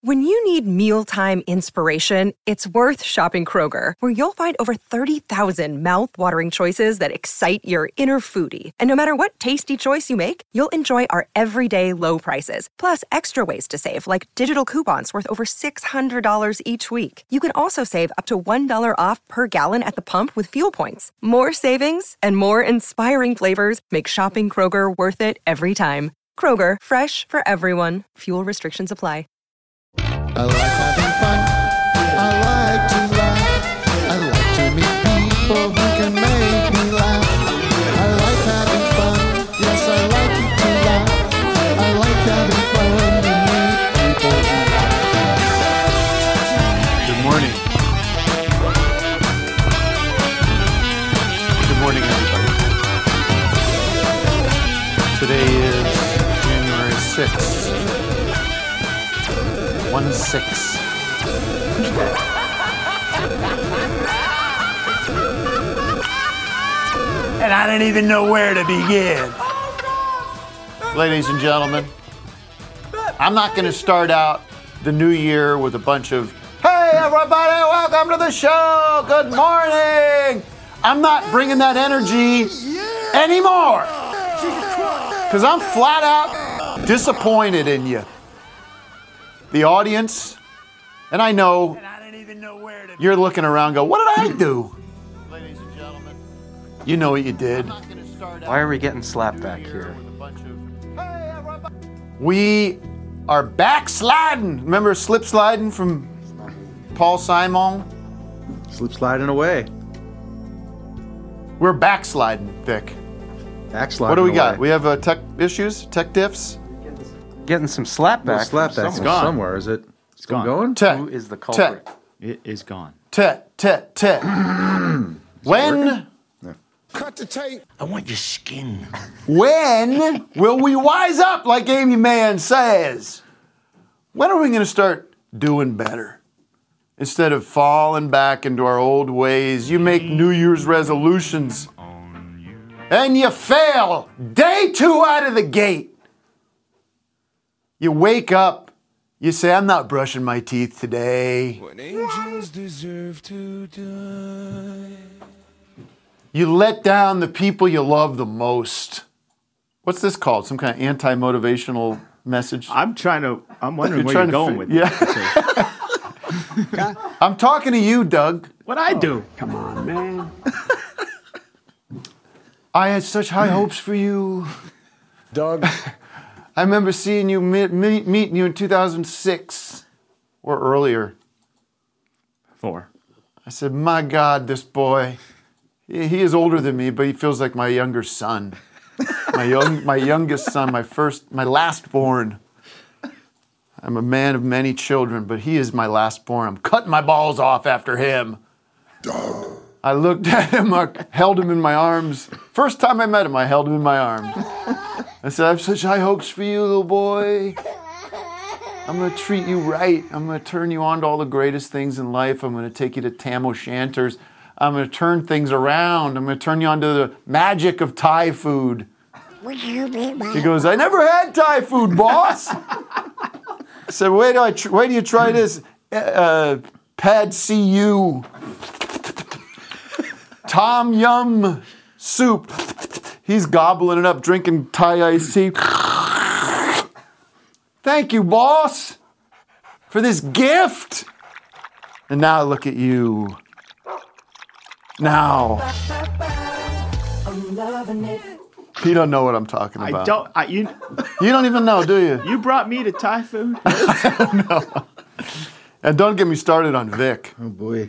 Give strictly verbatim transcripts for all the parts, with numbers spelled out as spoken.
When you need mealtime inspiration, it's worth shopping Kroger, where you'll find over thirty thousand mouth-watering choices that excite your inner foodie. And no matter what tasty choice you make, you'll enjoy our everyday low prices, plus extra ways to save, like digital coupons worth over six hundred dollars each week. You can also save up to one dollar off per gallon at the pump with fuel points. More savings and more inspiring flavors make shopping Kroger worth it every time. Kroger, fresh for everyone. Fuel restrictions apply. I like having fun. I like to laugh. I like to meet people who can make me laugh. I like having fun. Yes, I like it to laugh. I like having fun to meet people who laugh. Good morning. Good morning, everybody. Today is January sixth. One six. And I don't even know where to begin. Ladies and gentlemen, I'm not going to start out the new year with a bunch of, hey everybody, welcome to the show, good morning. I'm not bringing that energy anymore. Because I'm flat out disappointed in you. The audience, and I know, and I don't even know where to you're looking around go, what did I do? Ladies and gentlemen, you know what you did. Why are we getting slapped back here? We are backsliding. Remember slip sliding from Paul Simon? Slip sliding away. We're backsliding, Vic. Backsliding What do we away. got? We have uh, tech issues, tech diffs. Getting some slapback. Well, slap back somewhere. from somewhere. Is it It's still gone. going? Tech. Who is the culprit? Tech. It is gone. Tet, tet, tet. When, Cut the tape. I want your skin. when will we wise up, like Amy Mann says? When are we going to start doing better? Instead of falling back into our old ways, you make New Year's resolutions, and you fail day two out of the gate. You wake up, you say, I'm not brushing my teeth today. When angels deserve to die. You let down the people you love the most. What's this called? Some kind of anti-motivational message? I'm trying to. I'm wondering You're where you're trying to going fi- with yeah. this. I'm talking to you, Doug. What I do? Come on, man. I had such high hopes for you. Doug. I remember seeing you, meet, meet, meeting you in two thousand six or earlier. Four. I said, my God, this boy, he, he is older than me, but he feels like my younger son. My young, my youngest son, my first, my last born. I'm a man of many children, but he is my last born. I'm cutting my balls off after him. Doug. I looked at him, I held him in my arms. First time I met him, I held him in my arms. I said, I have such high hopes for you, little boy. I'm going to treat you right. I'm going to turn you on to all the greatest things in life. I'm going to take you to Tam O'Shanter's. I'm going to turn things around. I'm going to turn you on to the magic of Thai food. He goes, I never had Thai food, boss. I said, wait till, I tr- wait till you try this uh, Pad See You Tom Yum soup. He's gobbling it up, drinking Thai iced tea. Thank you, boss, for this gift. And now look at you. Now. You don't know what I'm talking about. I don't. I, you. You don't even know, do you? You brought me to Thai food. No. And don't get me started on Vic. Oh boy.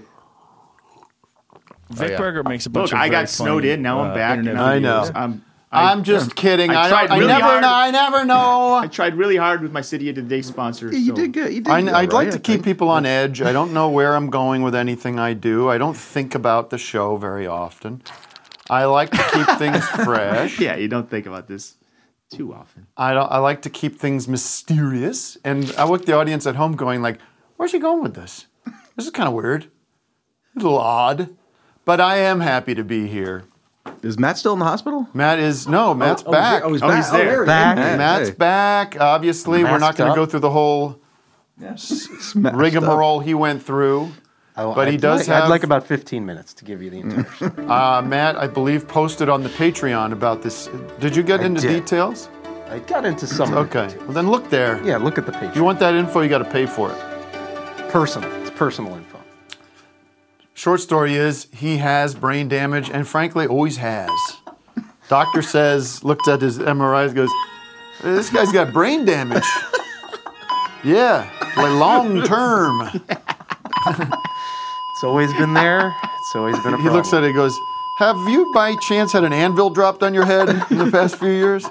Vic Berger makes a bunch Look, of I very got snowed funny, in. Now uh, I'm back. internet and I know. videos. I'm, I, I'm just kidding. I I, tried don't, I really never hard. know. I never know. I tried really hard with my City of the Day sponsor. Yeah, you so- did good. You did I, good, I'd like right? to I keep think. people on edge. I don't know where I'm going with anything I do. I don't think about the show very often. I like to keep things fresh. Yeah, you don't think about this too often. I don't. I like to keep things mysterious. And I look at the audience at home going like, where's she going with this? This is kind of weird. A little odd. But I am happy to be here. Is Matt still in the hospital? Matt is, no, Matt's oh, back. Oh, he's Oh, back. he's there. he is. Back. Hey, Matt's hey. back. Obviously, we're not Masked going to up. go through the whole Yeah. Smashed rigmarole he went through. Oh, But he I'd does like, have- I'd like about fifteen minutes to give you the entire story. Uh, Matt, I believe, posted on the Patreon about this. Did you get I into did. details? I got into some. of Okay. it. Well, then look there. Yeah, look at the page. You want that info, you got to pay for it. personal. It's personal info. Short story is he has brain damage and frankly always has. Doctor says, looks at his M R Is, goes, this guy's got brain damage. Yeah, like long term. It's always been there. It's always been a problem. He looks at it and goes, have you by chance had an anvil dropped on your head in the past few years?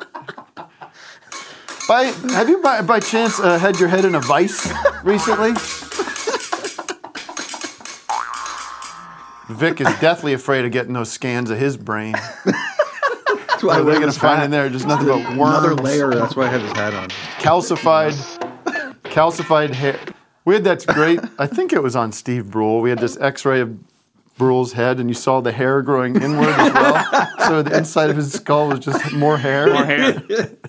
By, have you by, by chance uh, had your head in a vice recently? Vic is deathly afraid of getting those scans of his brain. That's why I What are they wear going to this find hat. in there? Just nothing but worms. Another layer. That's why I have this hat on. Calcified, calcified hair. We had that great, I think it was on Steve Brule. We had this x-ray of Brule's head, and you saw the hair growing inward as well. So the inside of his skull was just more hair. More hair.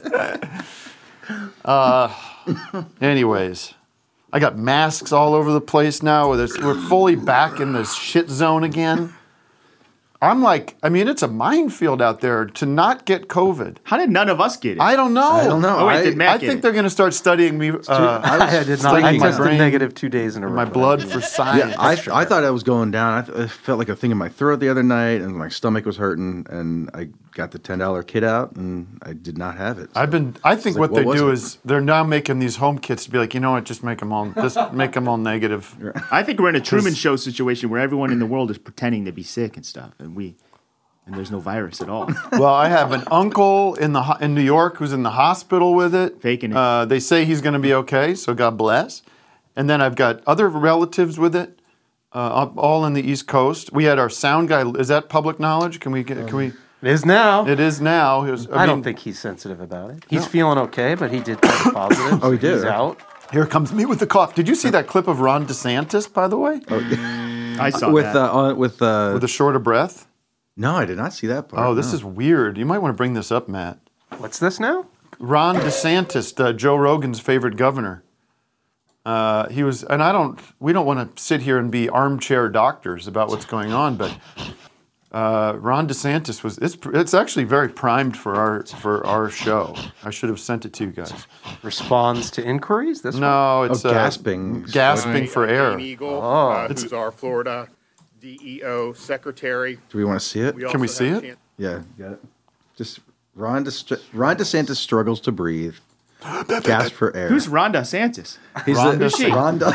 Uh, anyways, I got masks all over the place now. Where there's- we're fully back in this shit zone again. I'm like, I mean, it's a minefield out there to not get COVID. How did none of us get it? I don't know. I don't know. Oh, wait, I- did Matt I get think it? they're going to start studying me. Uh, I did not. I studying my tested brain, negative two days in a row. my but blood I- for science. Yeah, I, I thought I was going down. I, th- I felt like a thing in my throat the other night, and my stomach was hurting. And I got the ten dollar kit out, and I did not have it. I've been. I think It's what like, they what do was it? is they're now making these home kits to be like, you know what, just make them all, just make them all negative. I think we're in a Truman Show situation where everyone in the world is pretending to be sick and stuff, and we, and there's no virus at all. Well, I have an uncle in the ho- in New York who's in the hospital with it, Faking it. Uh, they say he's going to be okay, so God bless. And then I've got other relatives with it, uh, up- all in the East Coast. We had our sound guy. Is that public knowledge? Can we? Get, can we? It is now. It is now. It was- I, mean, don't think he's sensitive about it. He's feeling okay, but he did test positive. Oh, he so did, He's huh? out. Here comes me with the cough. Did you see that clip of Ron DeSantis, by the way, I saw with that. uh, on, with uh, with a short of breath? no, I did not see that part. Oh, this no. is weird. You might want to bring this up, Matt. What's this now? Ron DeSantis, uh, Joe Rogan's favorite governor. Uh, he was, and I don't. We don't want to sit here and be armchair doctors about what's going on, but uh, Ron DeSantis was. It's it's actually very primed for our for our show. I should have sent it to you guys. Responds to inquiries? This one? No, it's Oh, uh, gasping. gasping for air. Dane Eagle, Oh. uh, who's our Florida D E O secretary. Do we want to see it? We Can we also see have it? Chan- Yeah, got it. Just Ron, De- Ron DeSantis struggles to breathe. Gasp for air. Who's Rhonda Santis? He's Ron the, DeSantis? Rhonda.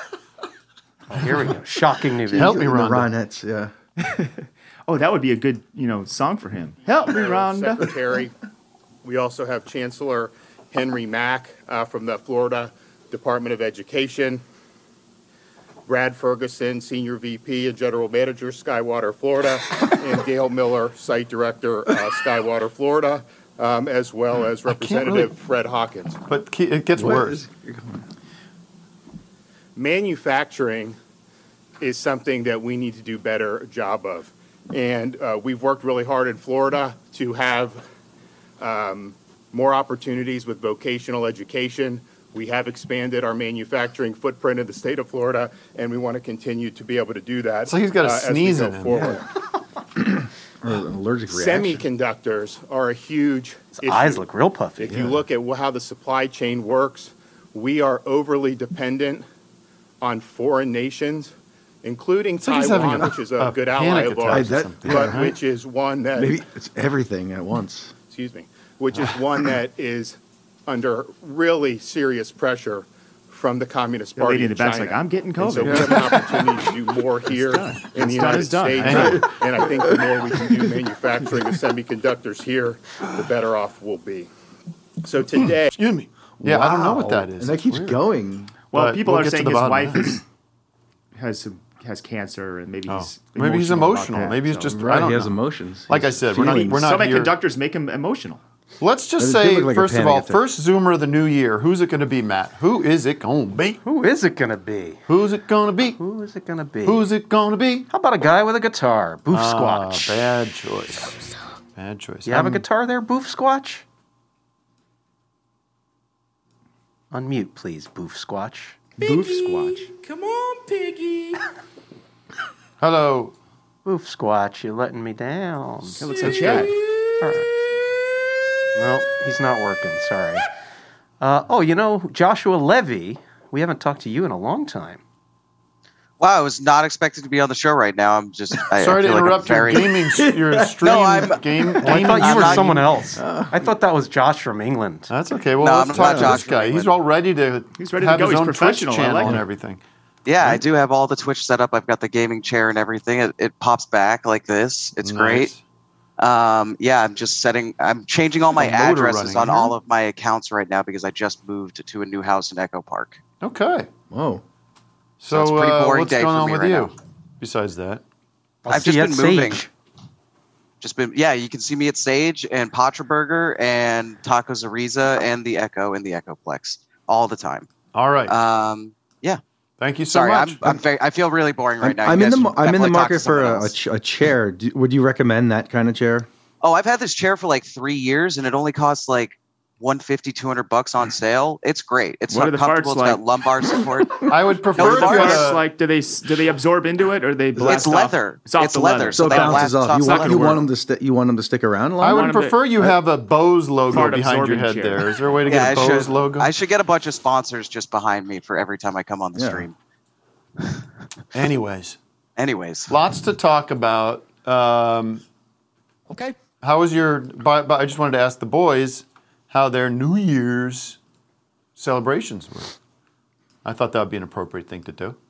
Oh, here we go. Shocking news. Help me, The Rhonda. Ronettes, yeah. Oh, that would be a good, you know, song for him. Help me, Rhonda. secretary. We also have Chancellor Henry Mack uh, from the Florida Department of Education. Brad Ferguson, Senior V P and General Manager, Skywater, Florida, and Gail Miller, Site Director, uh, Skywater, Florida, um, as well as Representative really- Fred Hawkins. But ke- it gets What worse. is- Manufacturing is something that we need to do better job of. And uh, we've worked really hard in Florida to have um, more opportunities with vocational education. We have expanded our manufacturing footprint in the state of Florida, and we want to continue to be able to do that. It's like he's got a uh, as we sneeze go in him. forward. Or an allergic reaction. Semiconductors are a huge His issue. eyes look real puffy. If you look at wh- how the supply chain works, we are overly dependent on foreign nations, including like he's having Taiwan, a- which is a, a good ally panic of attack ours, or something. but Yeah, right. which is one that, Maybe it's everything at once. excuse me, which is one that is under really serious pressure from the Communist The Party lady in the back's China. like, I'm getting And so COVID. we have an opportunity to do more here done. in the It's done, United it's done. States. And I think the more we can do manufacturing of semiconductors here, the better off we'll be. So today, Excuse me. Yeah, I don't know what Wow. that is. And that It's keeps weird. going. Well, But people we'll are get to saying the his bottom wife of that. is, has some has cancer, and maybe Oh. he's Maybe he's about emotional. that, Maybe he's so- just I Right, don't he has know. emotions. Like I He's said, we're not- feelings. we're not here. Semiconductors make him emotional. Let's just That did say, look like a first of panic all, attack. first Zoomer of the new year. Who's it going to be, Matt? Who is it going to be? Who is it going to be? Who's it going to be? Who is it going to be? Who's it going to be? How about a guy with a guitar? Boof Ah, Squatch. bad choice. Bad choice. You have a Um, guitar there, Boof Squatch? Unmute, please, Boof Squatch. Boof Squatch. Come on, Piggy. Hello. Oof, Squatch, you're letting me down. That looks like Chad. All right. Well, he's not working. Sorry. Uh, oh, you know, Joshua Levy, we haven't talked to you in a long time. Wow, I was not expected to be on the show right now. I'm just I, Sorry I to feel interrupt like I'm your very... gaming, your stream No, I'm- game. Well, I gaming thought you I'm were not- someone else. I thought that was Josh from England. That's okay. Well, No, let's I'm talk not to Josh this guy. from He's England. all ready to He's ready to have go. his He's own Twitch professional. I channel like and it. everything. Yeah, I do have all the Twitch set up. I've got the gaming chair and everything. It, it pops back like this. It's Nice. great. Um, yeah, I'm just setting. I'm changing all my A motor addresses running on here. all of my accounts right now because I just moved to a new house in Echo Park. Okay. Whoa. So, it's a pretty uh, boring what's day going for on me with right you? now. Besides that, I'll I've see just you been at moving. Sage. Just been, yeah. You can see me at Sage and Patra Burger and Tacos Ariza and the Echo and the Echoplex all the time. all right. Um, yeah. Thank you so Sorry, much. I'm, I'm very. I feel really boring right I'm, now. I'm You in the guys mo- should I'm in the definitely talk to market for someone a, a, else. ch- a chair. Do, would you recommend that kind of chair? Oh, I've had this chair for like three years, and it only costs like one fifty, two hundred bucks on sale. It's great. It's What not are the comfortable. farts It's like? got lumbar support. I would prefer No, if the you had farts, a- like, do they do they absorb into it or they blast It's leather. Off? It's off It's the leather, So it they bounces blast off. off You the want leather. you want them to sti- you want them to stick around I longer? would one of the- prefer you uh, have a Bose logo fart behind your absorbing head chair. there. Is there a way to Yeah, get a I Bose should. logo? I should get a bunch of sponsors just behind me for every time I come on the Yeah. stream. Anyways, Anyways, lots to talk about. Um, Okay. how was your? But, but I just wanted to ask the boys how their New Year's celebrations were. I thought that would be an appropriate thing to do.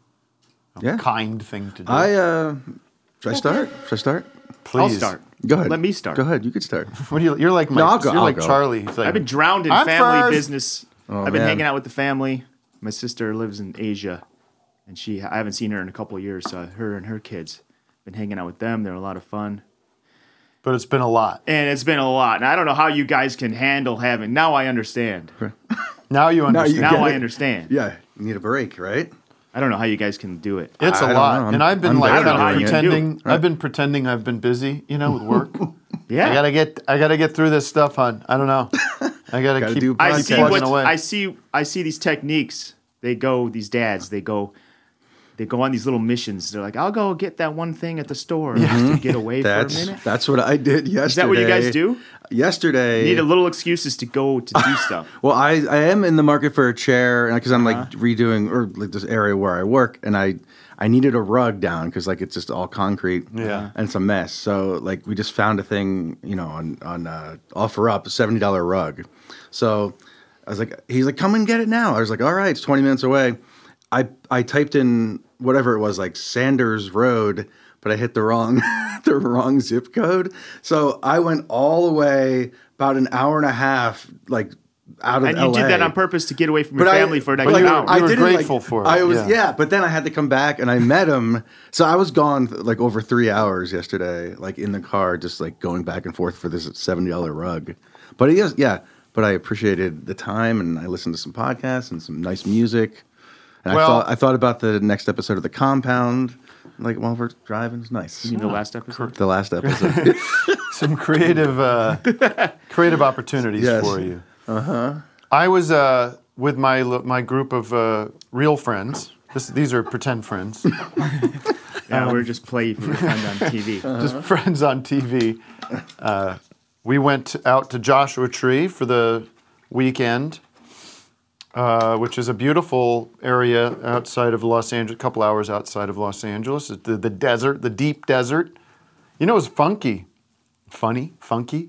A Yeah. kind thing to do. I uh, should I start? Should I start? Please I'll start. Go ahead. Let me start. Go ahead. You could start. What do you? You're like my, No, I'll go, You're I'll like go. Charlie. He's like, I've been drowned in I'm family first. business. Oh, I've been man. hanging out with the family. My sister lives in Asia, and she I haven't seen her in a couple of years. So her and her kids been hanging out with them. They're a lot of fun, But it's been a lot. and it's been a lot. And I don't know how you guys can handle having. Now I understand. Now you Now understand. you Now get I it. understand. Yeah, you need a break, right? I don't know how you guys can do it. It's a I don't lot, know. I'm- and I've been I'm like better kind at of doing it. pretending. Right. I've been pretending I've been busy, you know, with work. Yeah, I gotta get. I gotta get through this stuff, hon. I don't know. I gotta, Gotta keep. do I keep see plugging what away. I see. I see these techniques. They go. These dads. They go. They go on these little missions. They're like, "I'll go get that one thing at the store just to get away for a That's minute." that's what I did yesterday. Is that what you guys do? Yesterday. You need a little excuses to go to do stuff. Well, I, I am in the market for a chair because I'm Uh-huh. like redoing or like this area where I work, and I I needed a rug down because like it's just all concrete, Yeah. and it's a mess. So like we just found a thing, you know, on on uh, offer up a seventy dollar rug. So I was like, he's like, come and get it now. I was like, all right, it's twenty minutes away. I I typed in whatever it was, like Sanders Road, but I hit the wrong the wrong zip code. So I went all the way about an hour and a half, like out of And you L A. did that on purpose to get away from your But I- family for an but extra like, hour. I You were didn't, like- grateful for it, I was yeah. yeah. But then I had to come back and I met him. So I was gone like over three hours yesterday, like in the car, just like going back and forth for this seventy dollar rug. But he is yeah. But I appreciated the time and I listened to some podcasts and some nice music. And Well- I thought I thought about the next episode of The Compound, like while we're driving. It's nice. You mean the last episode? The last episode. Some creative, uh, creative opportunities Yes. for you. Uh huh. I was uh, with my my group of uh, real friends. This, these are pretend friends. Yeah, we're just play for your friend on T V. Just friends on T V. Uh, we went out to Joshua Tree for the weekend, uh, which is a beautiful area outside of Los Angeles, a couple hours outside of Los Angeles. It's the, the desert, the deep desert. You know, it was funky. Funny? Funky?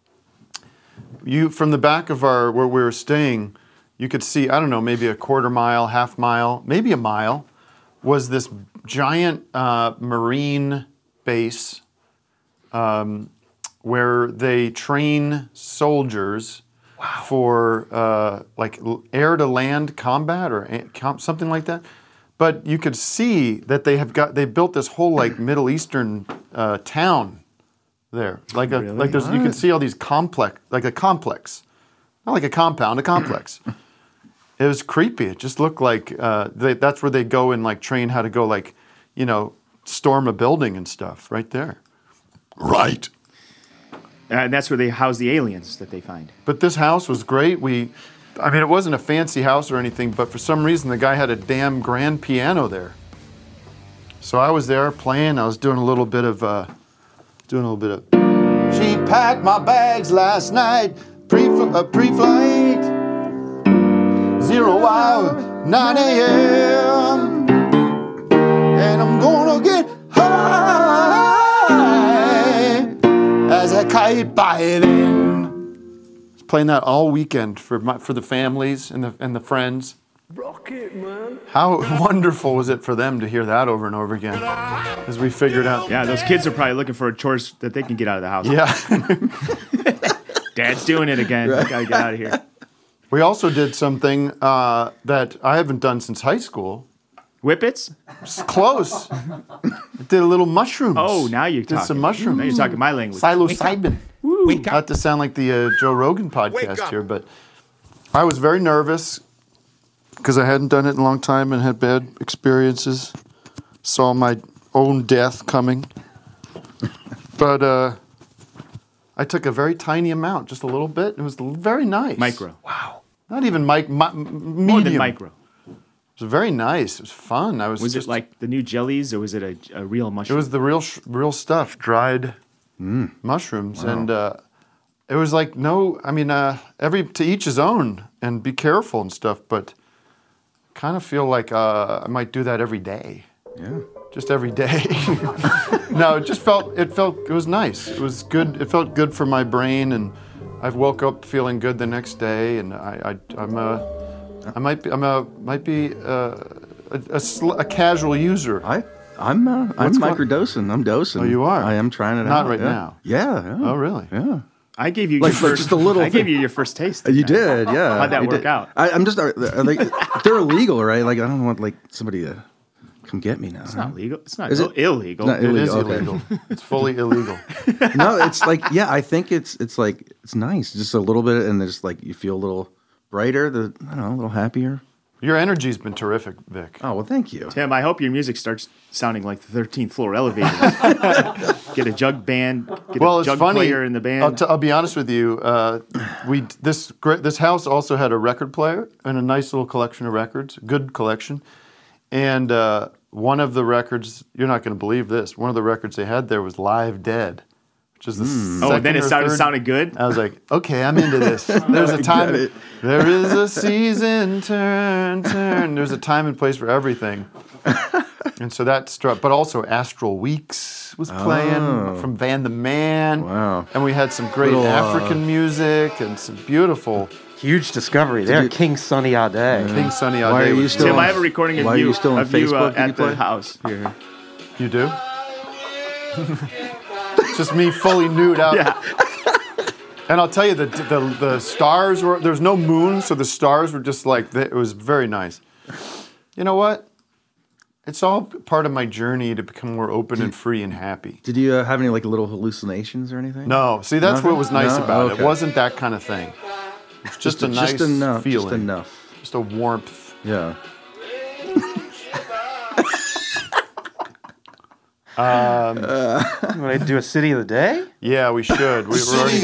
You, from the back of our, where we were staying, you could see, I don't know, maybe a quarter mile, half mile, maybe a mile, was this giant uh, marine base um, where they train soldiers for uh, like air to land combat or a- com- something like that. But you could see that they have got they built this whole like Middle Eastern uh, town there, like a like there's you can see all these complex like a complex, not like a compound, a complex. It was creepy. It just looked like uh, they, that's where they go and like train how to go like, you know, storm a building and stuff right there. Right. Uh, and that's where they house the aliens that they find. But this house was great. We I mean, it wasn't a fancy house or anything, but for some reason the guy had a damn grand piano there. So I was there playing. I was doing a little bit of, uh, doing a little bit of. She packed my bags last night, pre uh, pre-flight, zero hour, nine a.m. And I'm gonna get high as a kite by then. Playing that all weekend for my, for the families and the and the friends. Rocket, man. How wonderful was it for them to hear that over and over again, as we figured out. Yeah, those kids are probably looking for a chores that they can get out of the house. Yeah. Dad's doing it again. Right. Gotta get out of here. We also did something uh, that I haven't done since high school. Whippets? It's close. Did a little mushrooms. Oh, now you're did talking. some mushrooms. Now you're talking my language. Psilocybin. Not to sound like the uh, Joe Rogan podcast here, but I was very nervous because I hadn't done it in a long time and had bad experiences. Saw my own death coming. But uh, I took a very tiny amount, just a little bit. It was very nice. Micro. Wow. Not even mic- mi- medium. More than micro. It was very nice. It was fun. I was. Was just, it like the new jellies, or was it a, a real It mushroom? was the real, sh- real stuff, dried mushrooms, Wow. and uh, it was like no. I mean, uh, every to each his own, and be careful and stuff. But kind of feel like uh, I might do that every day. Yeah. Just every day. No, it just felt. It felt. It was nice. It was good. It felt good for my brain, and I woke up feeling good the next day. And I, I I'm a. I might be. I'm a. Might be uh, a, a, sl- a casual user. I, I'm, uh, I'm What's going- microdosing. I'm dosing. Oh, you are? I am trying it Not out. right yeah. now. Yeah, yeah. Oh, really? Yeah. I gave you Like- your like first, just a little I gave thing. you your first taste. You didn't I? did, yeah. How'd that You work did. out? I, I'm just are, are they, they're illegal, right? Like I don't want like somebody to come get me now. It's not legal. It's not Is Ill- it? illegal. It's not It is illegal, okay. illegal. It's fully illegal. No, it's like yeah. I think it's it's like it's nice, just a little bit, and just like you feel a little brighter. The I don't know, a little happier. Your energy's been terrific, Vic. Oh well, thank you. Tim, I hope your music starts sounding like the thirteenth floor elevator. Get a jug band. Get Well, a it's jug funny. player in the band. I'll, t- I'll be honest with you. Uh, we this great this house also had a record player and a nice little collection of records, good collection. And uh, one of the records, you're not going to believe this. One of the records they had there was Live Dead, which is the Hmm. oh, second and then it or started third- sounded good. I was like, okay, I'm into this. There's a I time. get it. There is a season, turn, turn. There's a time and place for everything. And so that struck. But also Astral Weeks was playing Oh. from Van the Man. Wow. And we had some great Little, uh, African music and some beautiful Huge discovery there. you- King Sunny Ade. King Sunny Ade. Why are you was- still Tim, on- I have a recording of why are you, you still on of you uh, Facebook? Did you at the play? house here. You do? It's just me fully nude out. Yeah. And I'll tell you, the, the the stars were, there was no moon, so the stars were just like, it was very nice. You know what? It's all part of my journey to become more open and free and happy. Did you uh, have any like little hallucinations or anything? No, see, that's Nothing? what was nice No? about it. Okay. It wasn't that kind of thing. It's just, a nice just enough, feeling. Just enough. Just a warmth. Yeah. Um, You want to do a city of the day? yeah, we should. We were already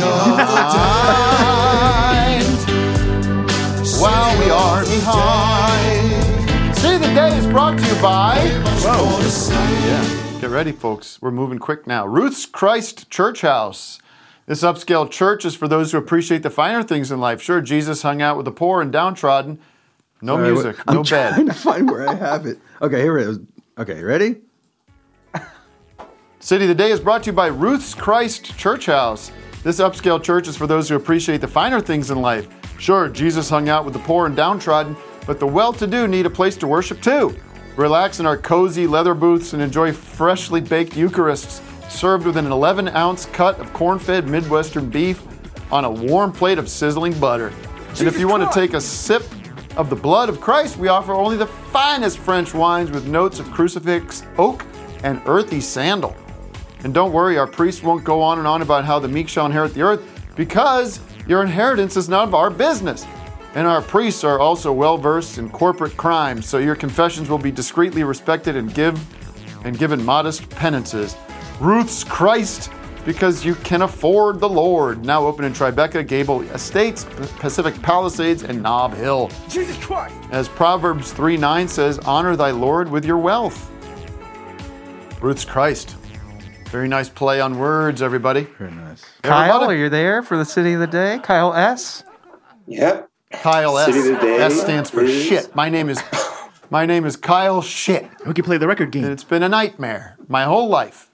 while we are behind. City of the Day is brought to you by. Whoa. Yeah. Get ready, folks. We're moving quick now. Ruth's Christ Church House. This upscale church is for those who appreciate the finer things in life. Sure, Jesus hung out with the poor and downtrodden. No Sorry, music, I'm no trying bed. to find where I have it. Okay, here it is. Okay, ready? City of the Day is brought to you by Ruth's Christ Church House. This upscale church is for those who appreciate the finer things in life. Sure, Jesus hung out with the poor and downtrodden, but the well-to-do need a place to worship too. Relax in our cozy leather booths and enjoy freshly baked Eucharists served with an eleven ounce cut of corn-fed Midwestern beef on a warm plate of sizzling butter. And if you want to take a sip of the blood of Christ, we offer only the finest French wines with notes of crucifix, oak, and earthy sandal. And don't worry, our priest won't go on and on about how the meek shall inherit the earth, because your inheritance is none of our business. And our priests are also well-versed in corporate crimes, so your confessions will be discreetly respected and give and given modest penances. Ruth's Christ because you can afford the Lord. Now open in Tribeca, Gable Estates, Pacific Palisades, and Nob Hill. Jesus Christ! As Proverbs three nine says, honor thy Lord with your wealth. Ruth's Christ. Very nice play on words, everybody. Very nice. Kyle, Everybody- are you there for the city of the day? Kyle S. Yep. Kyle S. City of the day S stands for is- shit. My name is my name is Kyle Shit. We can play the record And game. it's been a nightmare my whole life.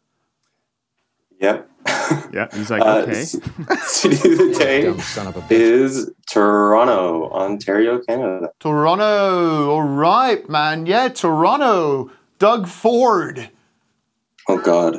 Yep. Yeah, he's like, Uh, okay. c- City of the day is Toronto, Ontario, Canada. Toronto. All right, man. Yeah, Toronto. Doug Ford. Oh God.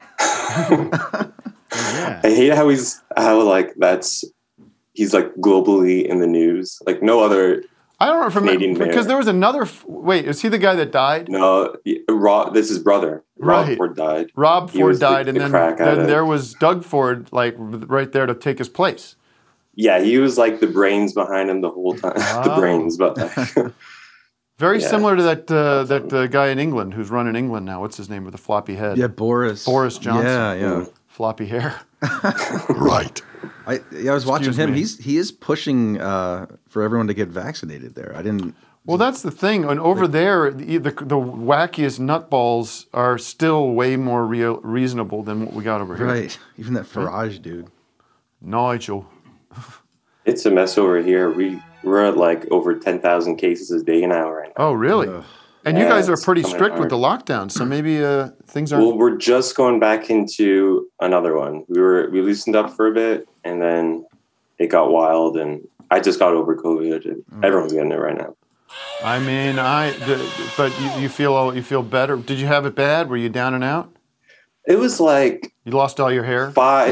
Yeah. I hate how he's how like that's he's like globally in the news. Like no other. I don't remember Canadian because mayor. there was another. f- Wait, is he the guy that died? No, Rob. This is brother. Rob Right. Ford died. Rob He Ford was the- died, and the then, crack then addict. there was Doug Ford, like right there to take his place. Yeah, he was like the brains behind him the whole time. the Wow. brains, but like, Very Yeah. similar to that uh, that uh, guy in England who's running England now. What's his name with the floppy head? Yeah, Boris. Boris Johnson. Yeah, yeah. Floppy hair. Right. I yeah, I was watching Excuse him. me. He's he is pushing uh, for everyone to get vaccinated there. I didn't. Well, that's the thing. And over there, the, the the wackiest nutballs are still way more real, reasonable than what we got over here. Right. Even that Farage dude. Nigel. it's a mess over here. We we're at like over ten thousand cases a day now right now. Oh, really? Ugh. And you Yeah, guys are it's pretty coming strict with hard. the lockdown, so maybe uh, things aren't. Well, we're just going back into another one. We were we loosened up for a bit, and then it got wild. And I just got over COVID, and Mm. everyone's getting it right now. I mean, I. The, but you, you feel you feel better. Did you have it bad? Were you down and out? It was like You lost all your hair. five.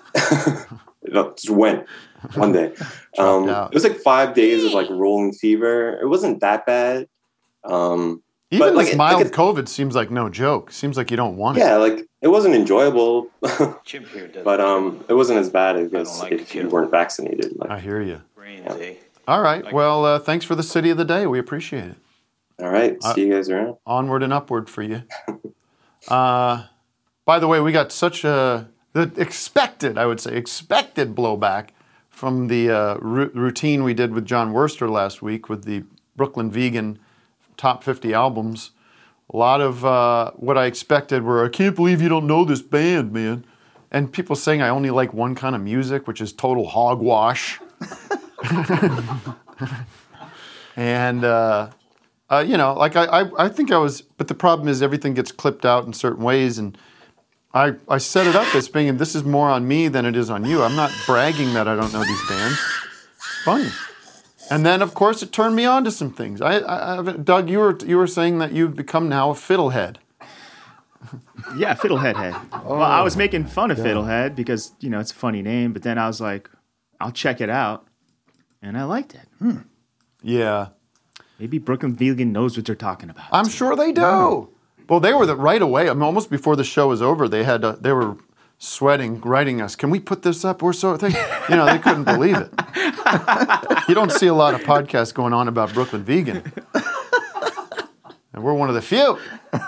No, just went one day. Um, out. it was like five days of like rolling fever. It wasn't that bad. Um, Even but, like, this it- mild like it- COVID seems like no joke. Seems like you don't want it. yeah, like it wasn't enjoyable, Chimp here does but um, it wasn't as bad as like if the you kid. weren't vaccinated. Like, I hear you. brains, eh? All right. Well, uh, thanks for the city of the day. We appreciate it. all right, Uh, see you guys around. Onward and upward for you. Uh, by the way, we got such a the expected, I would say, expected blowback from the uh, ru- routine we did with John Worster last week with the Brooklyn Vegan top fifty albums. A lot of uh, what I expected were, I can't believe you don't know this band, man. And people saying I only like one kind of music, which is total hogwash. and, uh, uh, you know, like I, I, I think I was, but the problem is everything gets clipped out in certain ways. And I, I set it up as being, this is more on me than it is on you. I'm not bragging that I don't know these bands. It's funny. And then, of course, it turned me on to some things. I, I, I Doug, you were you were saying that you've become now a fiddlehead. Yeah, Fiddlehead Head. Well, I was making fun of Fiddlehead because, you know, it's a funny name, but then I was like, I'll check it out. And I liked it. Yeah. Maybe Brooklyn Vegan knows what they're talking about. I'm sure they do. Well, they were the, right away. I mean, almost before the show was over, they had uh, they were sweating, writing us. Can we put this up? We're so they, you know, they couldn't believe it. You don't see a lot of podcasts going on about Brooklyn Vegan, and we're one of the few.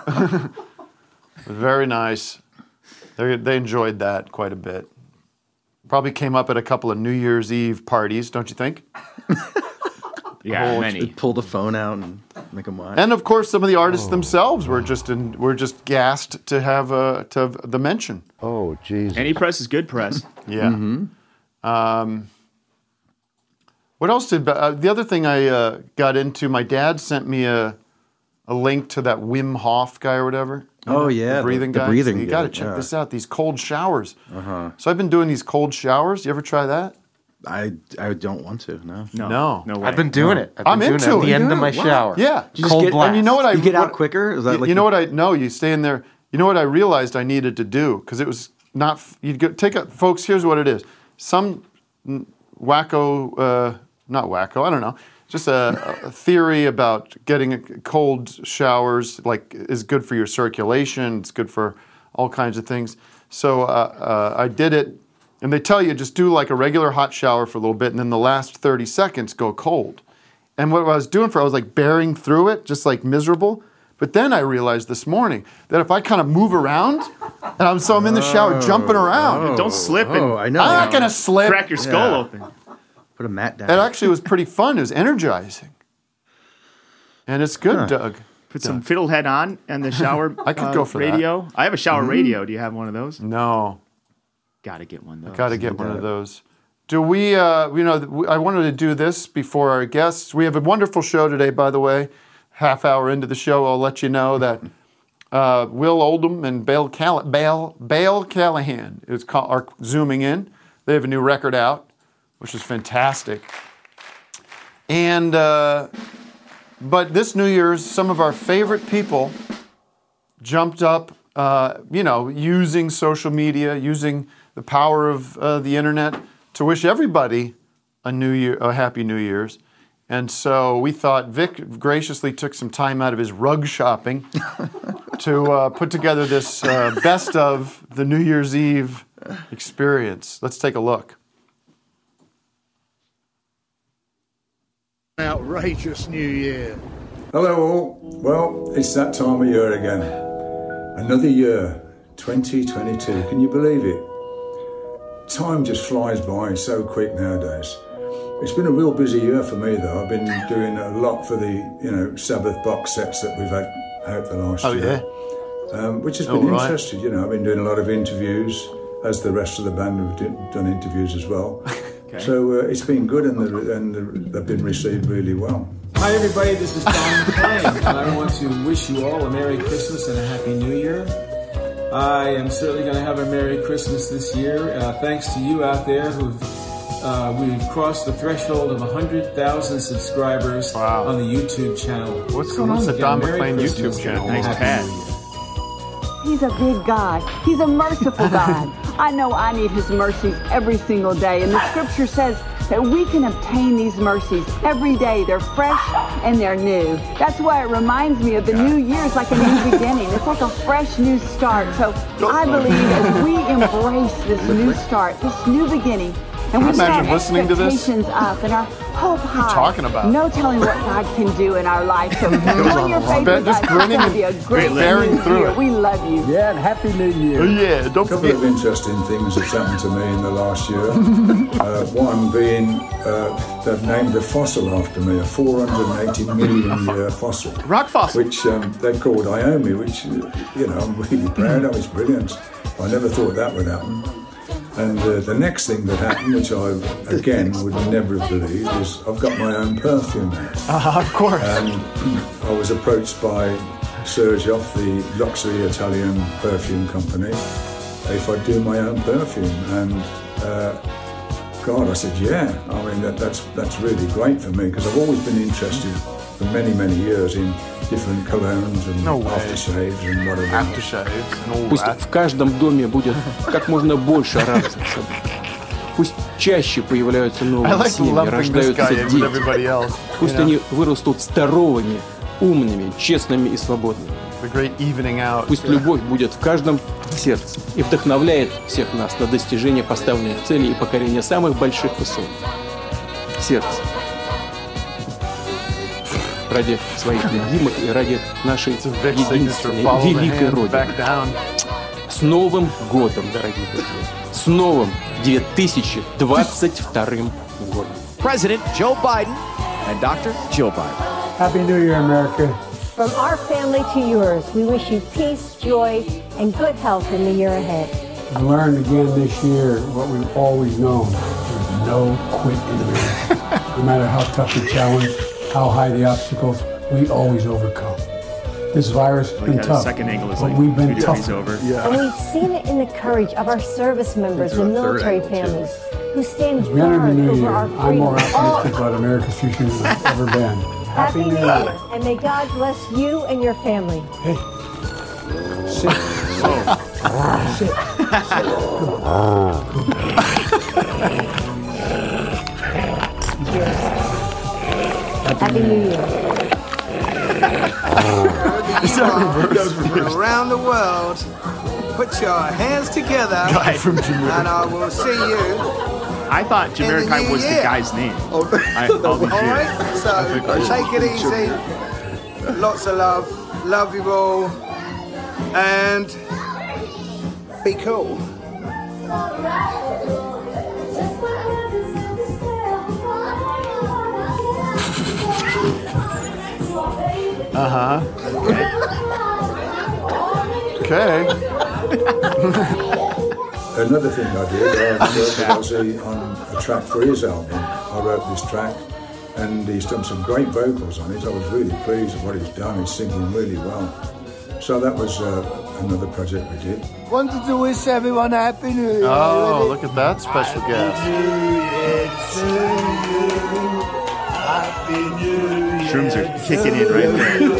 Very nice. They they enjoyed that quite a bit. Probably came up at a couple of New Year's Eve parties, don't you think? yeah, Oh, many. Pull the phone out and make them watch. And of course, some of the artists themselves were just in, were just gassed to have uh, to have the mention. Oh, Jesus. Any press is good press. Yeah. Um, what else did uh, the other thing I uh, got into? My dad sent me a a link to that Wim Hof guy or whatever. You Oh, know, yeah, the the- breathing the guy. breathing You got to guy, check yeah. this out. These cold showers. Uh-huh. So I've been doing these cold showers. You ever try that? I I don't want to. No. No. No. No way. I've been doing it. I've been I'm doing into it at the it. end of my Wow. shower. Yeah. You just Cold get- blast. And you know what I You get out what- quicker? Is that you, like you know the- what I no? You stay in there. You know what I realized I needed to do because it was not. You go take a folks. Here's what it is. Some mm, wacko, uh, not wacko. I don't know. Just a, a theory about getting cold showers like is good for your circulation. It's good for all kinds of things. So uh, uh, I did it, and they tell you just do like a regular hot shower for a little bit, and then the last thirty seconds go cold. And what I was doing for, I was like bearing through it, just like miserable. But then I realized this morning that if I kind of move around, and I'm so I'm in the shower jumping around. Oh, Don't slip and oh, I know. I'm not going to slip. crack your skull Yeah. open. Put a mat down. It actually was pretty fun. It was energizing. And it's good, Huh. Doug. Put some Fiddlehead on and the shower I could uh, go for that. radio. I have a shower Mhm. radio. Do you have one of those? No. Got to get one of those. Got to get one of those. Do we, uh, you know, I wanted to do this before our guests. We have a wonderful show today, by the way. Half hour into the show, I'll let you know that uh, Will Oldham and Bale, Call- Bale, Bale Callahan is ca- are zooming in. They have a new record out, which is fantastic. And, uh, but this New Year's, some of our favorite people jumped up, uh, you know, using social media, using the power of uh, the internet to wish everybody a New Year, a Happy New Year's. And so we thought Vic graciously took some time out of his rug shopping to uh, put together this uh, best of the New Year's Eve experience. Let's take a look. Outrageous New Year. Hello all. Well, it's that time of year again. Another year, twenty twenty-two. Can you believe it? Time just flies by so quick nowadays. It's been a real busy year for me though. I've been doing a lot for the, you know, Sabbath box sets that we've had out the last Oh, year. yeah? Um, which has Oh, been right. interesting. You know, I've been doing a lot of interviews, as the rest of the band have d- done interviews as well. Okay. So uh, it's been good, and, the, and the, they've been received really well. Hi everybody, this is Don McClain, and I want to wish you all a Merry Christmas and a Happy New Year. I am certainly going to have a Merry Christmas this year, uh, thanks to you out there who've uh, we've crossed the threshold of one hundred thousand subscribers on the YouTube channel. What's So going on once with the again, Don Merry McClain Christmas YouTube channel? and Nice Happy pad. New Year. He's a big God. He's a merciful God. I know I need his mercies every single day. And the scripture says that we can obtain these mercies every day. They're fresh and they're new. That's why it reminds me of the new year is like a new beginning. It's like a fresh new start. So I believe as we embrace this new start, this new beginning, and we Can you set imagine our listening to this? expectations up and our hope high. talking about? No telling what God can do in our life. So Goes join on your a lot. faith Ben, with just us. It's grinning going to be a and great bearing new through year. it. We love you. Yeah, and Happy New Year. Oh, yeah, don't a couple forget. of interesting things that's happened to me in the last year. uh, one being uh, they've named a fossil after me, a four hundred eighty million year fossil. Rock fossil. Which um, they've called Iomi, which, uh, you know, I'm really proud of. It's brilliant. I never thought that would happen. And uh, the next thing that happened, which I, again, would never have believed, is I've got my own perfume out. Uh, of course. And I was approached by Sergioff, the luxury Italian perfume company, if I'd do my own perfume. And uh, God, I said, yeah. I mean, that, that's that's really great for me, because I've always been interested for many, many years in different colognes and No way. aftershaves and whatever. Aftershaves and all Пусть that. в каждом доме будет как можно больше арабских событий. Пусть чаще появляются I новые like семьи, lumping this рождаются guy in with дети. everybody else. Пусть you know? они вырастут здоровыми, умными, честными и свободными. The great evening out. Пусть любовь будет в каждом сердце и вдохновляет всех нас на достижение поставленных целей и покорение самых больших высот. Сердце. Ради своих любимых и ради нашей единственной, великой Родины. С Новым годом, дорогие друзья! С новым две тысячи двадцать вторым годом! President Joe Biden and Doctor Jill Biden. Happy New Year, America. From our family to yours, we wish you peace, joy, and good health in the year ahead. We learned again this year what we've always known. There's no quit in America. No matter how tough the challenge, how high the obstacles, we always overcome. This virus has Like been how the tough, second angle is but like we've two been degrees tough. over. And we've seen it in the courage of our service members, the Into a third military angle, too. families, who stand As we enter the guard new over year, our I'm more freedom. optimistic about America's future than I've ever been. Happy New Year, and may God bless you and your family. Hey, sit. Sit. Happy New Year. Around the world, put your hands together, Guy from Jamaica. and I will see you. I thought Jamaica was the guy's name. I, all these All years. right, so take it easy. lots of love. Love you all. And be cool. Uh-huh. Okay. Another thing I did, I worked Ozzy on a track for his album. I wrote this track, and he's done some great vocals on it. I was really pleased with what he's done. He's singing really well. So that was uh, another project we did. Wanted to wish everyone a happy New Year. Oh, look at that special guest. Happy New Year. Shrooms are kicking in right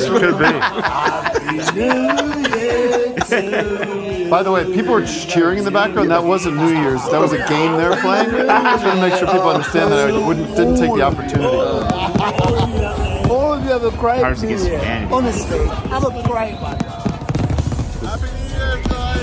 there. Could be. By the way, people were cheering in the background. That wasn't New Year's. That was a game they were playing. I just want to make sure people understand that I wouldn't, didn't take the opportunity. All of you have a great Hard to New get Year. humanity. Honestly, have a great one. Happy New Year,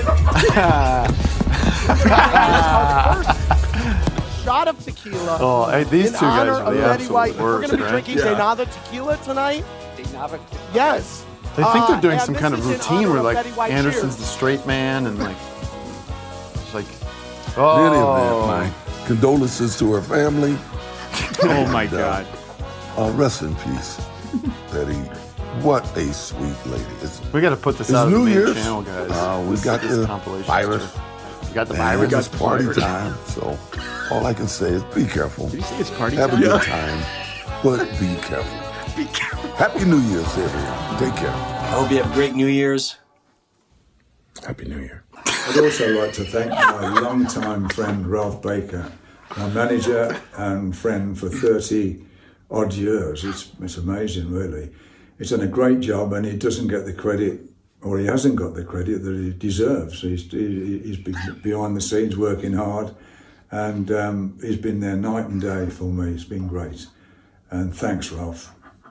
guys. Shot of tequila. Oh, hey, these in two guys honor are of the Betty absolute White. We're worst, going to be right? drinking Yeah. Denava tequila tonight. Denava. Yes. They think they're doing Uh, some and kind of this is in routine honor where, of like, Betty White. Anderson's Cheers. the straight man, and like, it's like, In any oh, event, my condolences to her family. Oh my And, uh, God. Uh, rest in peace, Betty. What a sweet lady. It's, we got to put this it's out on New the main Year's. channel, guys. Uh, we This- got this the compilation virus. stuff. We got the and virus. It's party Virus. time. So all I can say is be careful. Did you say it's party Have time? a good time, but be careful. Be careful. Happy New Year's, everyone. Take care. I hope you have a great New Year's. Happy New Year. I'd also like to thank my longtime friend Ralph Baker, my manager and friend for thirty odd years. It's, it's amazing, really. He's done a great job, and he doesn't get the credit, or he hasn't got the credit that he deserves. He's, he, he's been behind the scenes working hard, and um, he's been there night and day for me. It's been great. And thanks, Ralph.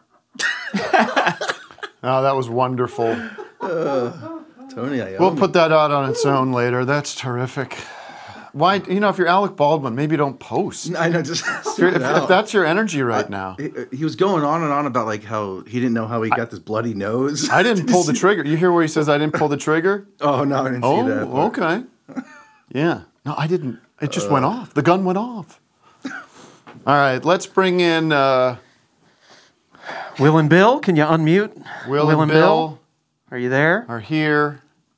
Oh, that was wonderful. Uh, Tony, I We'll put that out on its own later. That's terrific. Why, you know, if you're Alec Baldwin, maybe don't post. I know, just If, you're- if, if that's your energy right I- now. He, he was going on and on about like how he didn't know how he got this bloody nose. I didn't pull the trigger. You hear where he says I didn't pull the trigger? Oh no, I didn't oh, see that. part. okay. Yeah. No, I didn't. It just went off. The gun went off. All right, let's bring in uh, Will and Bill, can you unmute? Will, and Bill. Are you there? Are here.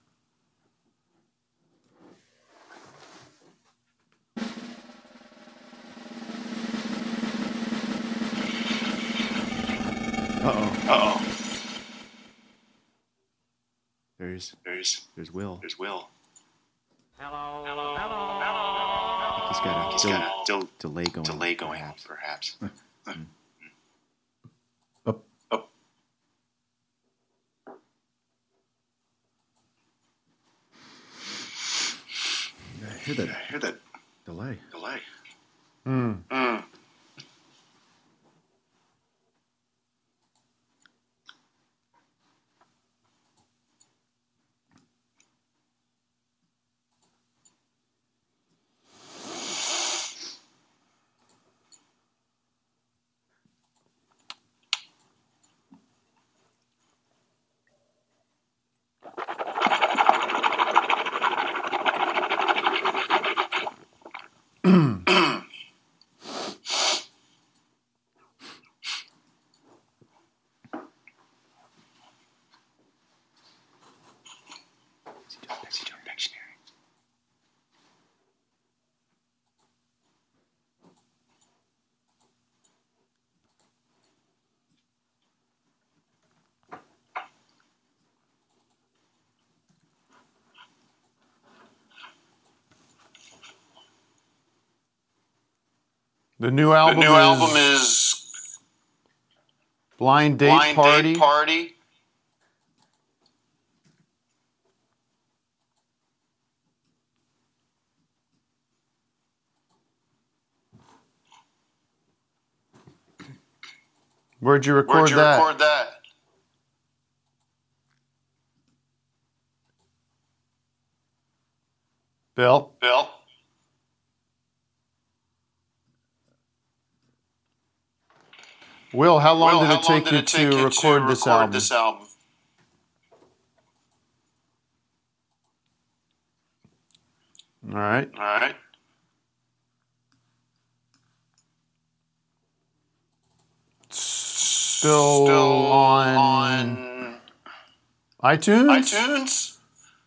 Uh-oh. Uh-oh. There's, there's, there's Will. There's Will. Hello, hello, hello. He's got a, He's del- got a del- delay going. delay going on, perhaps. Up. Up. Yeah, I hear that. I hear that Delay. delay. Hmm. Mm. The new album, The new is album is Blind Date Blind Party. Date Party. Where'd you record Where'd you that? record that? Bill? Bill? Will, how long Will, did how it take long you did it to take you record, to this, record album? this album? All right. All right. Still, Still on, on iTunes? iTunes?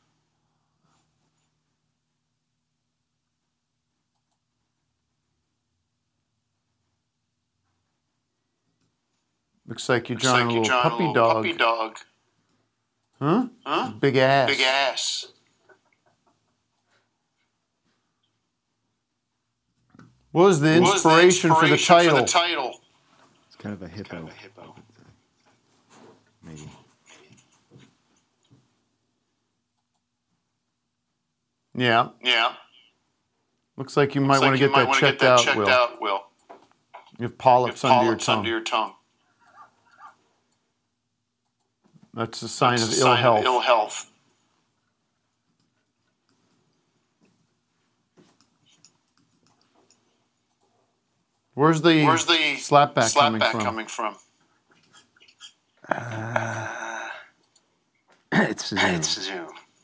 Looks like you're Looks drawing like a you're little drawing a puppy little dog. puppy dog. Huh? Huh? Big ass. Big ass. What was the What was the inspiration, for the inspiration title? For the title? It's kind of a hippo. Kind of a hippo. Maybe. Yeah. Yeah. Looks like you Looks might like want to you get might that wanna checked get that out, checked Will. out, Will. You have polyps, You have under, your polyps tongue. under your tongue. That's a sign That's of a ill sign health. Of ill health. Where's the, Where's the slapback, coming slapback from? coming from? Uh, it's Zoom. It's Zoom.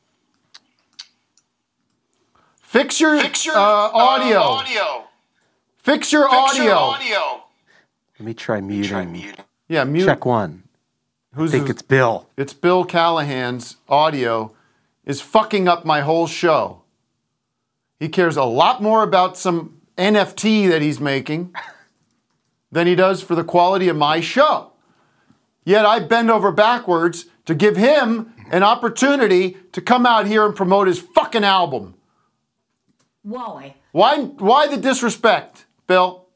Fix your, Fix your uh, audio. Uh, audio. Fix your Fix audio. your audio. Let me try muting. Yeah, mute. Check one. Who's I think his- it's Bill. It's Bill Callahan's audio is fucking up my whole show. He cares a lot more about some N F T that he's making than he does for the quality of my show. Yet I bend over backwards to give him an opportunity to come out here and promote his fucking album. Why? Why, why the disrespect, Bill?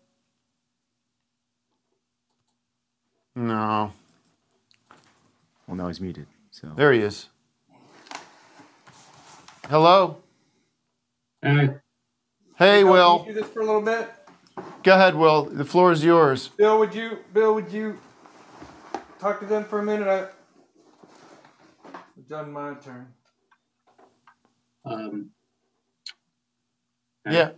No. Well, now he's muted. So There he is. Hello? Hey. Hey, Will. Can you do this for a little bit? Go ahead, Will. The floor is yours. Bill, would you Bill, would you talk to them for a minute? I it's done my turn. Um, Yeah.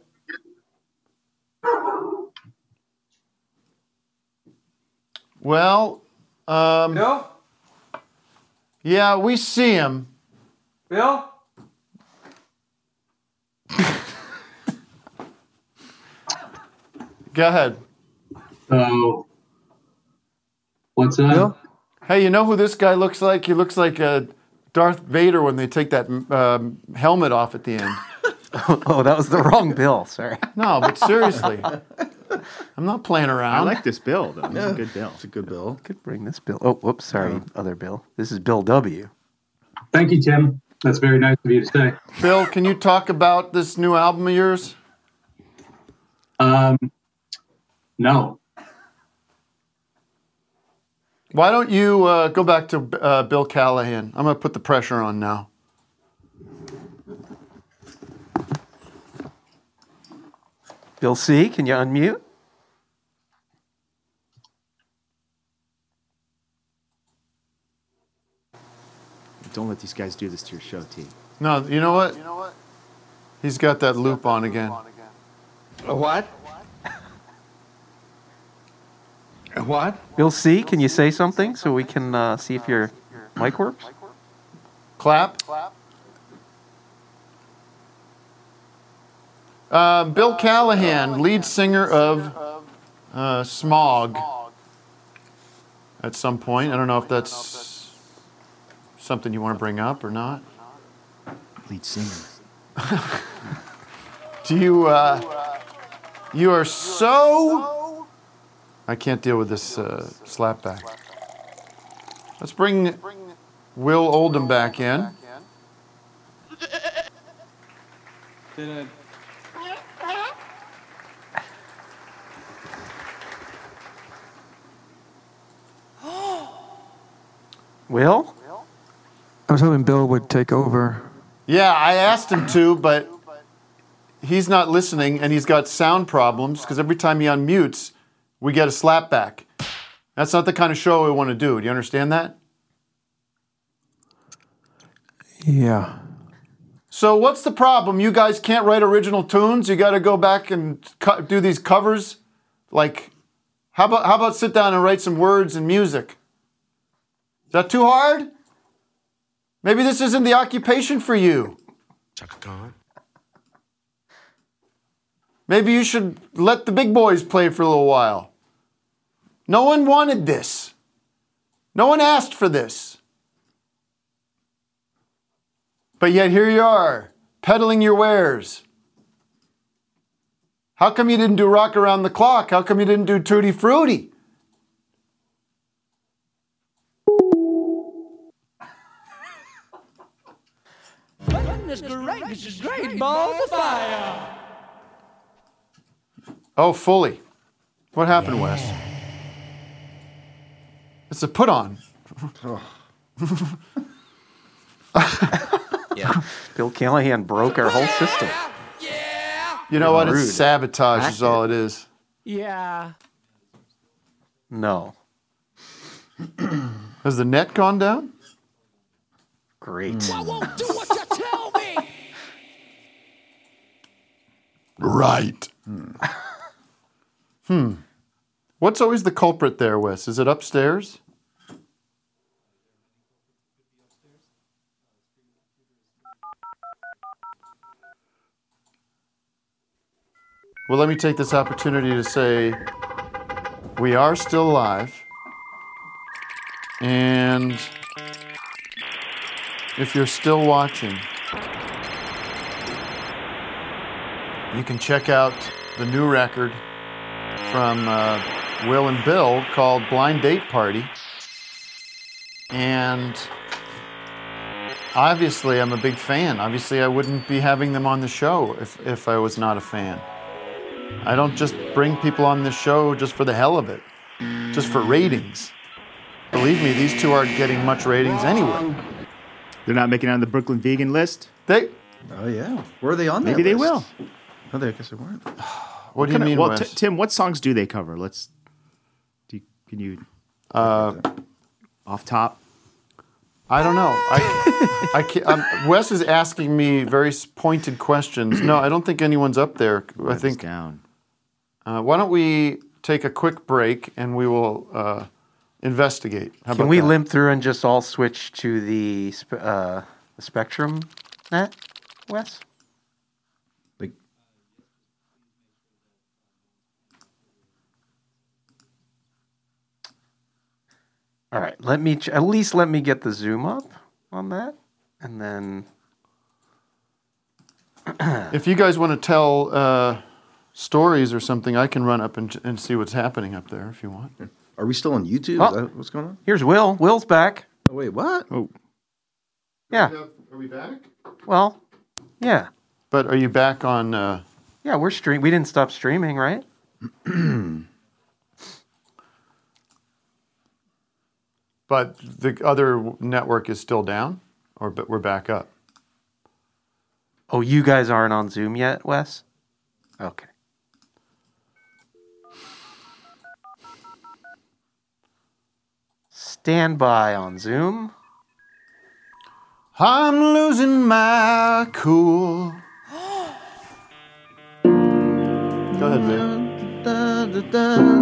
Well, um, Bill? yeah, we see him. Bill? Go ahead. So, what's up? Bill? Hey, you know who this guy looks like? He looks like uh, Darth Vader when they take that um, helmet off at the end. Oh, that was the wrong Bill. Sorry. No, but seriously. I'm not playing around. I like this bill, though. It's Yeah. a good bill. It's a good bill. Could bring this Bill. Oh, whoops. Sorry, other Bill. This is Bill W. Thank you, Tim. That's very nice of you to say. Bill, can you talk about this new album of yours? Um, no. Why don't you uh, go back to uh, Bill Callahan? I'm going to put the pressure on now. Bill C, can you unmute? Don't let these guys do this to your show, T. No, you know what? You know what? He's got that loop on again. A what? A what? Bill C, can you say something so we can uh, see if your mic works? Clap. Uh, Bill Callahan, lead singer of uh, Smog. At some point, I don't know if that's something you want to bring up or not. Lead singer. Do you? Uh, you are so. I can't deal with this uh, slapback. Let's bring Will Oldham back in. Did Will? I was hoping Bill would take over. Yeah, I asked him to, but he's not listening, and he's got sound problems because every time he unmutes, we get a slapback. That's not the kind of show we want to do. Do you understand that? Yeah. So what's the problem? You guys can't write original tunes? You got to go back and co- do these covers like How about how about sit down and write some words and music? Is that too hard? Maybe this isn't the occupation for you. Chaka Khan. Maybe you should let the big boys play for a little while. No one wanted this. No one asked for this. But yet here you are, peddling your wares. How come you didn't do Rock Around the Clock? How come you didn't do Tutti Frutti? Goodness gracious, great balls of fire. Oh, fully. What happened, yeah. Wes? It's a put on. Yeah. Bill Callahan broke our whole system. You know what? Rude. It's sabotage is all it is. Yeah. No. Has the net gone down? Great. I won't do what you tell me. Right. Hmm. hmm. What's always the culprit there, Wes? Is it upstairs? Well, let me take this opportunity to say we are still live. And if you're still watching, you can check out the new record from uh, Will and Bill called Blind Date Party. And obviously, I'm a big fan. Obviously, I wouldn't be having them on the show if, if I was not a fan. I don't just bring people on this show just for the hell of it, just for ratings. Believe me, these two aren't getting much ratings anyway. They're not making it on the Brooklyn Vegan list? They. Oh, yeah. Were they on there? Maybe they will. No, they, I guess they weren't. What do you Can I- mean, well, Wes? T- Tim, what songs do they cover? Let's. Do you, can you. Uh, off top? I don't know. I, I can't, um, Wes is asking me very s- pointed questions. No, I don't think anyone's up there. I think. Down. Uh, why don't we take a quick break and we will uh, investigate? How Can about we that? limp through and just all switch to the sp- uh, the Spectrum net, Wes? Like, All right, let me ch- at least let me get the zoom up on that, and then If you guys want to tell uh, stories or something, I can run up and, and see what's happening up there if you want. Are we still on YouTube? Oh. Is that what's going on? here's Will. Will's back. Oh, wait, what? Oh. Yeah. Are we back? Well, yeah, But are you back on? Uh, yeah. We're stream. We didn't stop streaming, right? but the other network is still down, or but we're back up. Oh, you guys aren't on Zoom yet, Wes? Okay. Stand by on Zoom. I'm losing my cool. Go ahead, babe.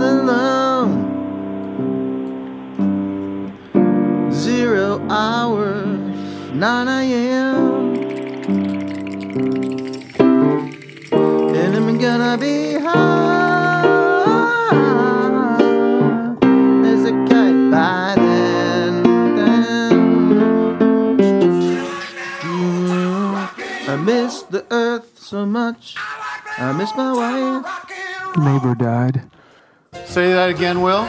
Zero hour, nine a.m. And I'm gonna be high as a kite by then. I miss the earth so much. I miss my wife. Neighbor died. Say that again, Will.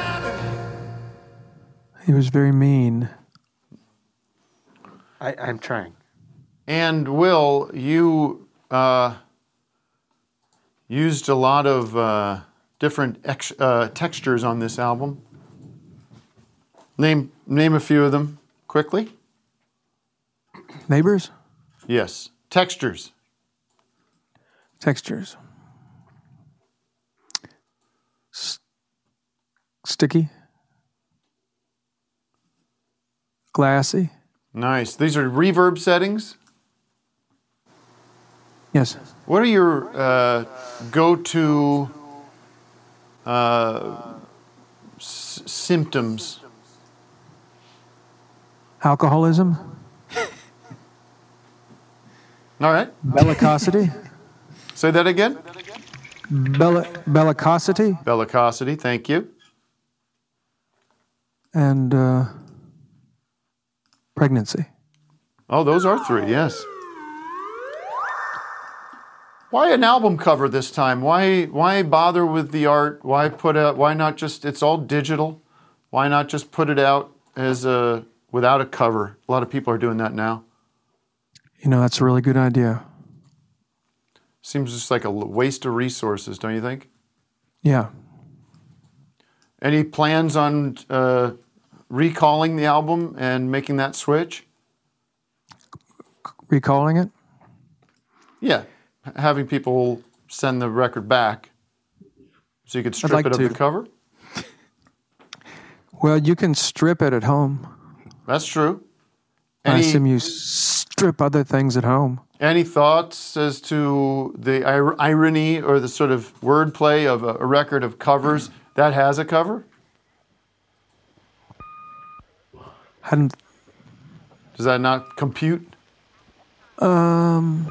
He was very mean. I, I'm trying. And Will, you uh, used a lot of uh, different ex- uh, textures on this album. Name name a few of them quickly. Neighbors? Yes, textures. Textures. S- sticky. Glassy. Nice. These are reverb settings. Yes. What are your uh, go-to uh, s- symptoms? Alcoholism. All right. Bellicosity. Say that again. Belli- bellicosity. Bellicosity. Thank you. And uh, pregnancy. Oh, those are three. Yes. Why an album cover this time? Why why bother with the art? Why put out? Why not just? It's all digital. Why not just put it out as a without a cover? A lot of people are doing that now. You know, that's a really good idea. Seems just like a l- waste of resources, don't you think? Yeah. Any plans on uh, recalling the album and making that switch? Recalling it? Yeah, H- having people send the record back so you could strip like it of to. the cover. Well, you can strip it at home. That's true. I Any assume you strip other things at home. any thoughts as to the ir- irony or the sort of wordplay of a, a record of covers that has a cover? Hadn't. Does that not compute? Um.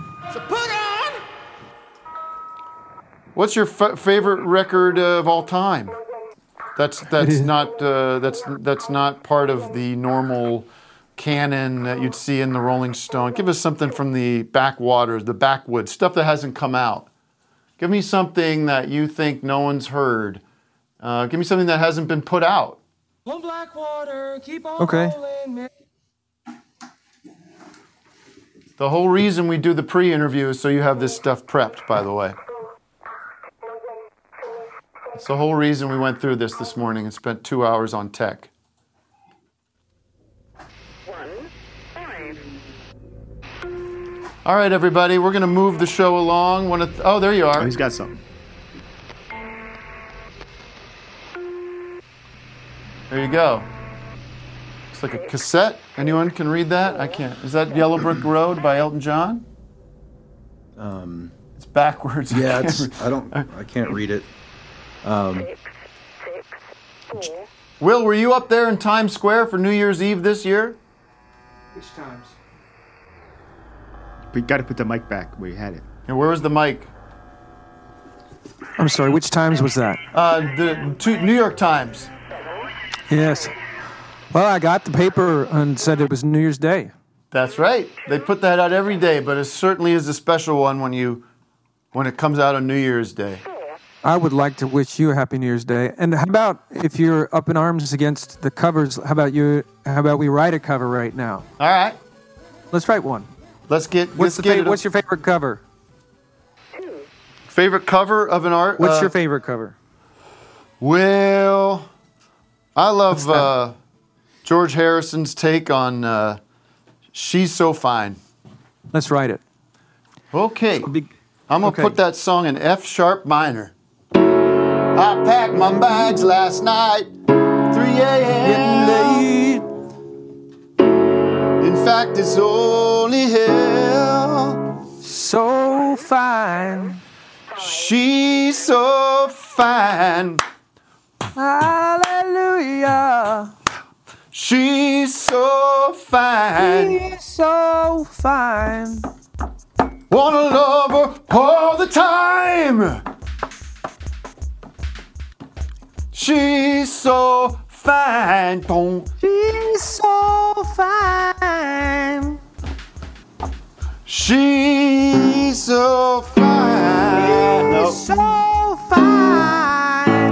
What's your f- favorite record of all time? That's that's not uh, that's that's not part of the normal canon that you'd see in the Rolling Stone. Give us something from the backwaters, the backwoods, stuff that hasn't come out. Give me something that you think no one's heard. Uh, give me something that hasn't been put out. One black water, keep on Okay. rolling, man. The whole reason we do the pre-interview is so you have this stuff prepped, by the way. It's the whole reason we went through this this morning and spent two hours on tech. All right, everybody, we're going to move the show along. Wanna th- oh, there you are. Oh, he's got something. There you go. Looks like a cassette. Anyone can read that? I can't. Is that Yellow Brick Road by Elton John? Um, It's backwards. yeah, I it's, can't I don't, I can't read it. Um, Will, were you up there in Times Square for New Year's Eve this year? Which times? We got to put the mic back where you had it. And where was the mic? I'm sorry, which times was that? Uh, the two, New York Times. Yes. Well, I got the paper and said it was New Year's Day. That's right. They put that out every day, but it certainly is a special one when you when it comes out on New Year's Day. I would like to wish you a happy New Year's Day. And how about if you're up in arms against the covers? How about you? How about we write a cover right now? All right. Let's write one. Let's get. What's let's the get fa- it What's your favorite cover? favorite cover of an art? What's uh, your favorite cover? Well, I love uh, George Harrison's take on uh, "She's So Fine." Let's write it. Okay. I'm gonna okay. put that song in F sharp minor. I packed my bags last night, three a.m. In fact, it's only hell. So fine. She's so fine. Hallelujah. She's so fine. She's so fine. Wanna love her all the time. She's so fine. Boom. She's so fine. She's so fine. She's so fine.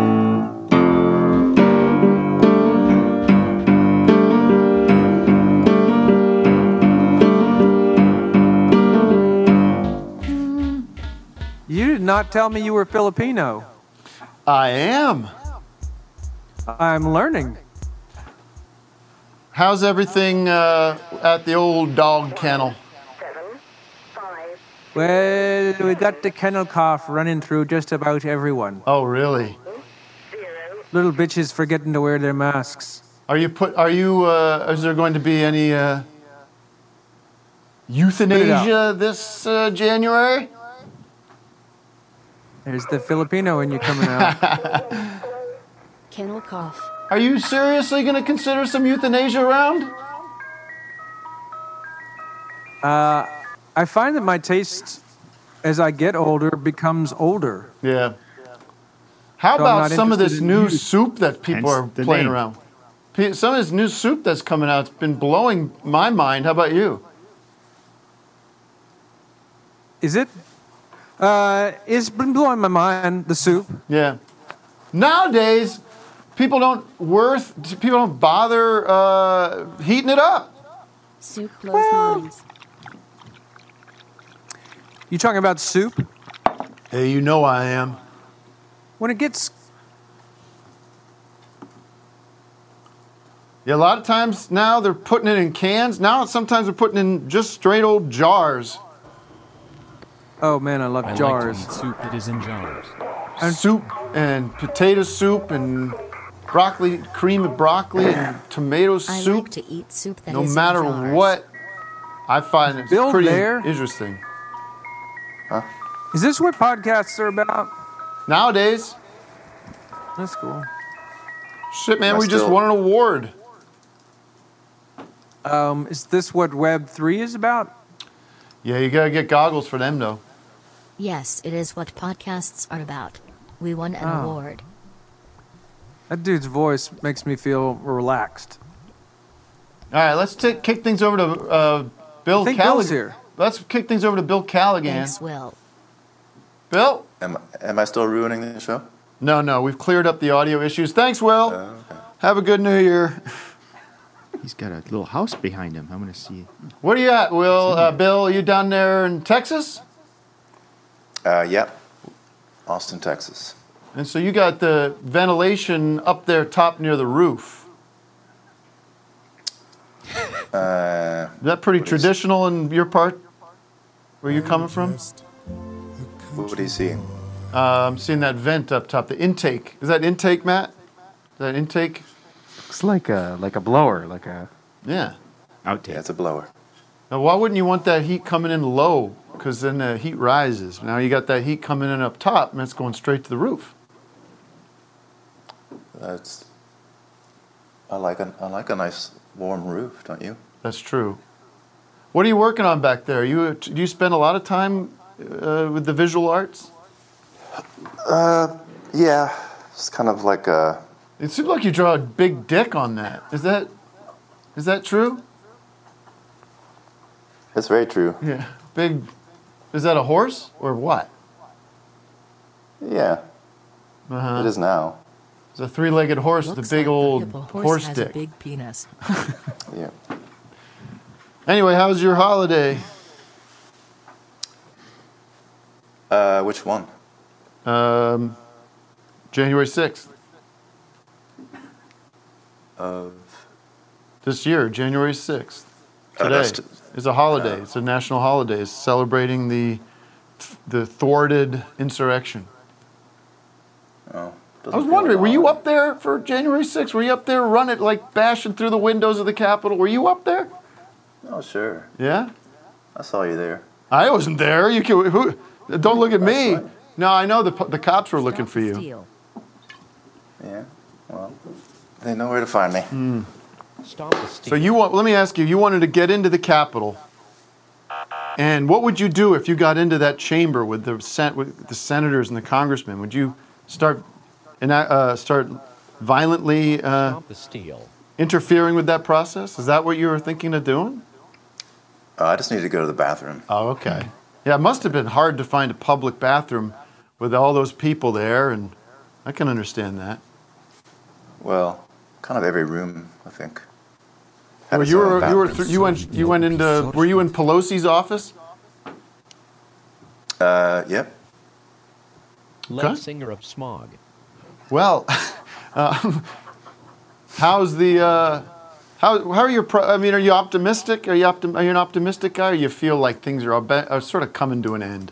You did not tell me you were Filipino. I am. I'm learning. How's everything uh, at the old dog kennel? Well, we got the kennel cough running through just about everyone. Oh, really? Little bitches forgetting to wear their masks. Are you put? Are you? Uh, is there going to be any uh, euthanasia this uh, January? There's the Filipino in you coming out. kennel cough. Are you seriously going to consider some euthanasia around? Uh, I find that my taste, as I get older, becomes older. Yeah. How So I'm about not some of this interested in new youth. soup that people Hence are the playing name. around? Pe- Some of this new soup that's coming out, it's been blowing my mind. How about you? Is it? Uh, it's been blowing my mind, the soup. Yeah. Nowadays, people don't worth people don't bother uh, heating it up. Soup blows minds. You talking about soup? Hey, you know I am. When it gets Yeah, a lot of times now they're putting it in cans. Now sometimes they're putting it in just straight old jars. Oh man, I love I jars. like to eat soup that is in jars. And soup and potato soup and broccoli, cream of broccoli and tomato I soup. like to eat soup that No is in matter jars. what, I find it's Bill pretty there? interesting. Is this what podcasts are about? Nowadays, That's cool. shit, man, I we just still- won an award. Um, is this what Web three is about? Yeah, you gotta get goggles for them though. Yes, it is what podcasts are about. We won an Oh. award. That dude's voice makes me feel relaxed. All right, let's t- kick things over to uh, Bill I think Callaghan. Bill's here. Let's kick things over to Bill Callaghan. Thanks, Will. Bill? Am, am I still ruining the show? No, no, we've cleared up the audio issues. Thanks, Will. Have a good New Year. He's got a little house behind him. I'm going to see. Where are you at, Will? Uh, Bill, are you down there in Texas? Uh, yep. Austin, Texas. And so you got the ventilation up there top near the roof. Uh, Is that pretty traditional in your part? Where you coming from? what are you seeing? Uh, I'm seeing that vent up top, the intake. Is that intake, Matt? Is that intake? Looks like a like a blower, like a Yeah. Outtake. Yeah, it's a blower. Now, why wouldn't you want that heat coming in low? Because then the heat rises. Now you got that heat coming in up top, and it's going straight to the roof. That's. I like a I like a nice warm roof, don't you? That's true. What are you working on back there? You do you spend a lot of time uh, with the visual arts? Uh, yeah. It's kind of like a. It seems like you draw a big dick on that. Is that is that true? It's very true. Yeah. Big. Is that a horse or what? Yeah. Uh-huh. It is now. It's a three-legged horse with a big old Horse, horse has dick. a big penis. Yeah. Anyway, how was your holiday? Uh, which one? Um, January sixth. Of. This year, January sixth. Oh, Today that's t- is a holiday. It's a national holiday. It's celebrating the the thwarted insurrection. Oh. I was wondering, were you up there for January sixth? Were you up there running, like bashing through the windows of the Capitol? Were you up there? Oh, sure. Yeah? I saw you there. I wasn't there. You can, who, don't look at me. No, I know the the cops were looking for you. Yeah. Well, they know where to find me. Mm. So you want? Let me ask you. You wanted to get into the Capitol, and what would you do if you got into that chamber with the sen- with the senators and the congressmen? Would you start and uh, start violently uh, interfering with that process? Is that what you were thinking of doing? Uh, I just need to go to the bathroom. Oh, okay. Yeah, it must have been hard to find a public bathroom with all those people there, and I can understand that. Well, kind of every room, I think. Had Well, its you own were you were bathroom. th- you went you went into were you in Pelosi's office? Uh, yep. Lead singer of Smog. Well, uh, how's the uh, how how are your pro- I mean, are you optimistic? Are you optim- are you an optimistic guy, or you feel like things are, ab- are sort of coming to an end?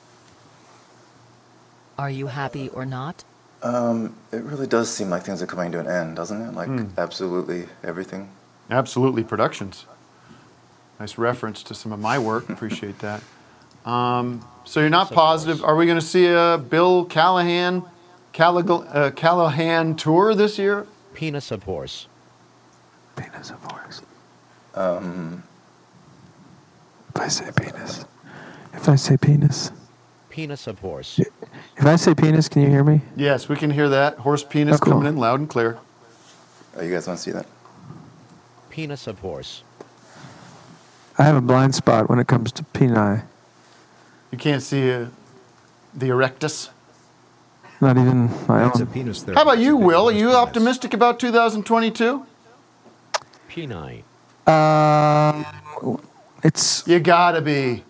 Are you happy or not? Um, it really does seem like things are coming to an end, doesn't it? Like Hmm. absolutely everything. Absolutely, Productions. Nice reference to some of my work. Appreciate that. Um, so you're not positive. Are we going to see a Bill Callahan Callaghan, uh, Callahan tour this year? Penis of horse. Penis of horse. Um, If I say penis. If I say penis. Penis of horse. If I say penis, can you hear me? Yes, we can hear that. Horse penis Oh, cool. coming in loud and clear. oh, you guys want to see that? Penis of horse. I have a blind spot when it comes to peni. You can't see uh, the erectus. Not even my That's a own. penis there. How about you, Will? Are you optimistic about two thousand twenty-two? Peni. Um, it's You gotta be.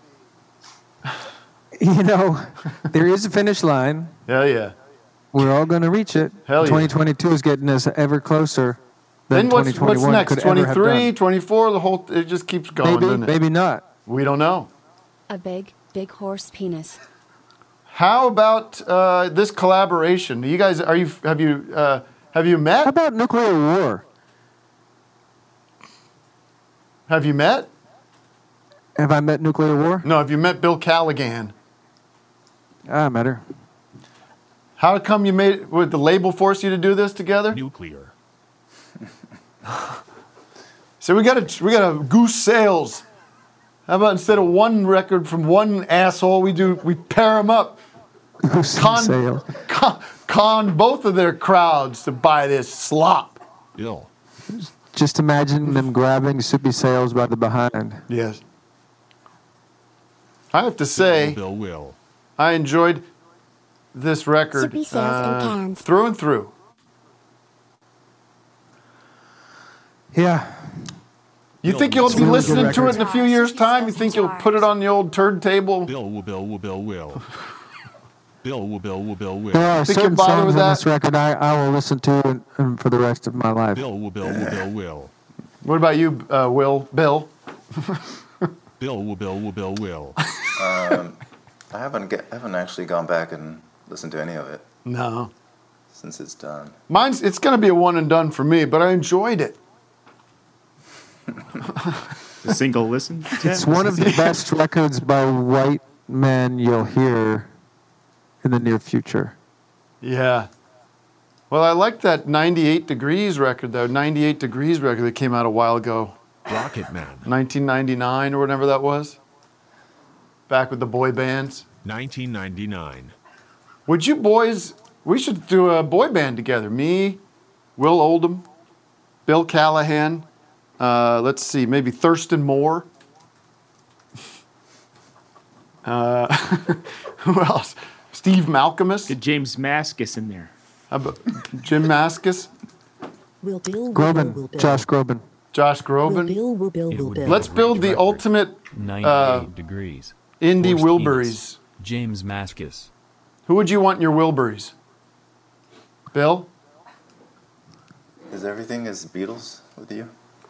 you know, there is a finish line. Hell yeah. We're all going to reach it. Hell yeah. twenty twenty-two is getting us ever closer than Then what's, what's twenty twenty-one next? could ever have twenty-three, done. twenty-four, the whole, it just keeps going, Maybe, doesn't it? maybe not. We don't know. A big, big horse penis. How about uh, this collaboration? You guys, are you, have you, uh, have you met? How about nuclear war? Have you met? Have I met nuclear war? No, have you met Bill Callahan? I met her. How come you made, would the label force you to do this together? Nuclear. So we got to we got to goose sales. How about instead of one record from one asshole, we do we pair them up. Con, sale. con, con both of their crowds to buy this slop. Ill. Just imagine them grabbing Soupy Sales by the behind. Yes. I have to say, Bill Will. I enjoyed this record Soupy Sales and uh, cans. through and through. Yeah. You think you'll It's be a really listening good to it record. in a few years' time? You think you'll put it on the old turntable? Bill will, Bill will, Bill will. Bill will, Bill will, Bill will. There are Think certain you'll bother songs with on that? this record I, I will listen to and, and for the rest of my life. Bill will, Bill will, Bill will. What about you, uh, Will? Bill? Bill will, Bill will, Bill will. Um, I haven't get, I haven't actually gone back and listened to any of it No. since it's done. Mine's, it's going to be a one and done for me, but I enjoyed it. A single listen. It's one of the best records by white men you'll hear in the near future. Yeah. Well, I like that ninety-eight Degrees record, though. ninety-eight Degrees record that came out a while ago. Rocket Man. nineteen ninety-nine or whatever that was. Back with the boy bands. nineteen ninety-nine. Would you boys, we should do a boy band together. Me, Will Oldham, Bill Callahan, uh, let's see, maybe Thurston Moore. Uh, who else? Steve Malcolmus. Get James Maskus in there. How about Jim Maskus? Will Bill, will Groban, Bill, will Bill. Josh Groban. Josh Will Groban. Bill, will Bill, will Bill. Let's build the ultimate ninety-eight uh, degrees. indie Horse Wilburys. penis. James Maskus. Who would you want in your Wilburys? Bill? Is everything as Beatles with you?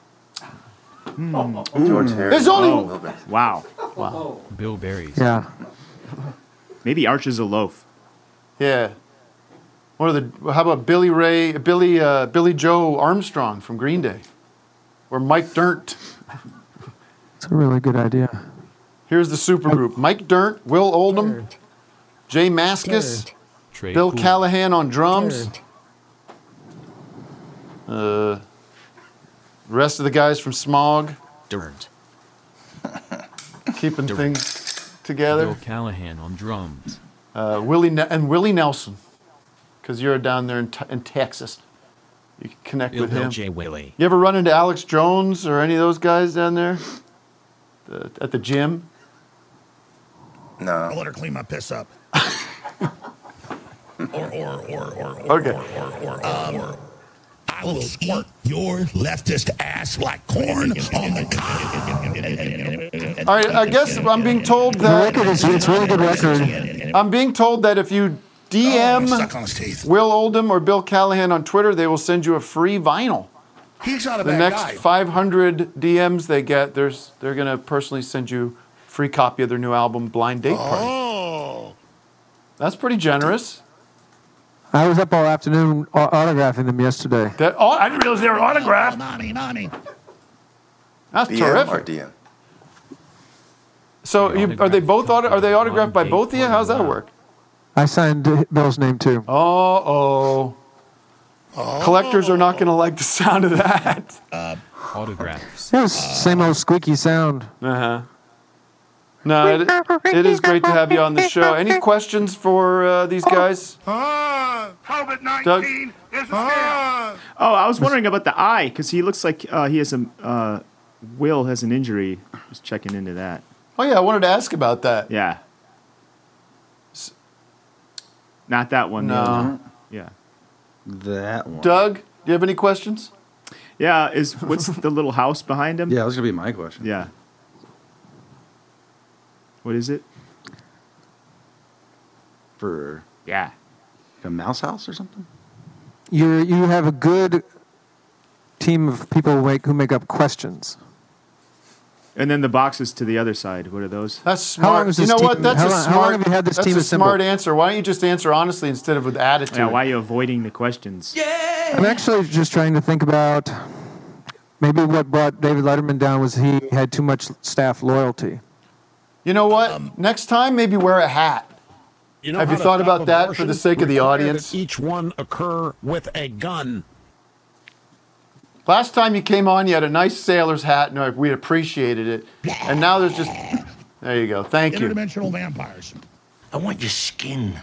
Mm. George Ooh. Harrison. There's only- a little bit. Wow. Wow. Bill Berries. Yeah. Maybe Arches a Loaf. Yeah. What are the? How about Billy Ray, Billy, uh, Billy Joe Armstrong from Green Day, or Mike Dirnt? It's a really good idea. Here's the supergroup: Mike Dirnt, Will Oldham, Jay Maskus, Trey Bill Cool. Callahan on drums. Uh, the rest of the guys from Smog, Dirt. keeping Dirt. things together. Bill Callahan on drums. Uh, Willie Ne- and Willie Nelson, because you're down there in, t- in Texas. You can connect Bill with Bill him. J. Willie. You ever run into Alex Jones or any of those guys down there the, at the gym? No. I'll let her clean my piss up. or, or, or, or, or, Okay. or, or, or, um, or, I will squirt your leftist ass like corn on the cob. All right, I guess I'm being told The that record is it's a really good record. I'm being told that if you D M Oh, stuck on his teeth. Will Oldham or Bill Callahan on Twitter, they will send you a free vinyl. He's not a The bad next guy. five hundred D Ms they get, there's they're gonna personally send you a free copy of their new album, Blind Date Party. Oh. That's pretty generous. I was up all afternoon au- autographing them yesterday. That, oh, I didn't realize they were autographed. Nani, nani. That's B M or terrific. D M? So you, are they both auto, are they autographed by both of you? How's that work? I signed Bill's name too. Oh, oh. Collectors are not going to like the sound of that. Uh, Autographs. It was same old squeaky sound. Uh-huh. No, it, it is great to have you on the show. Any questions for uh, these guys? COVID nineteen is a scam. Oh, I was wondering about the eye because he looks like uh, he has a uh, Will has an injury. Just checking into that. Oh yeah, I wanted to ask about that. Yeah. Not that one. No. The other one. Yeah. That one. Doug, do you have any questions? Yeah. Is what's the little house behind him? Yeah, that was gonna be my question. Yeah. What is it? For yeah, a mouse house or something. You you have a good team of people who make, who make up questions. And then the boxes to the other side. What are those? That's smart. You know team- what? That's how a long- smart. how long have you had this that's team a assembled? smart answer. Why don't you just answer honestly instead of with attitude? Yeah. Why are you avoiding the questions? I'm actually just trying to think about maybe what brought David Letterman down was he had too much staff loyalty. You know what? Next time, maybe wear a hat. You know Have how you to thought stop about that for abortion? the sake of the Require audience? that each one occur with a gun. Last time you came on, you had a nice sailor's hat, and we appreciated it. And now there's just. There you go. Thank you. Interdimensional vampires. I want your skin.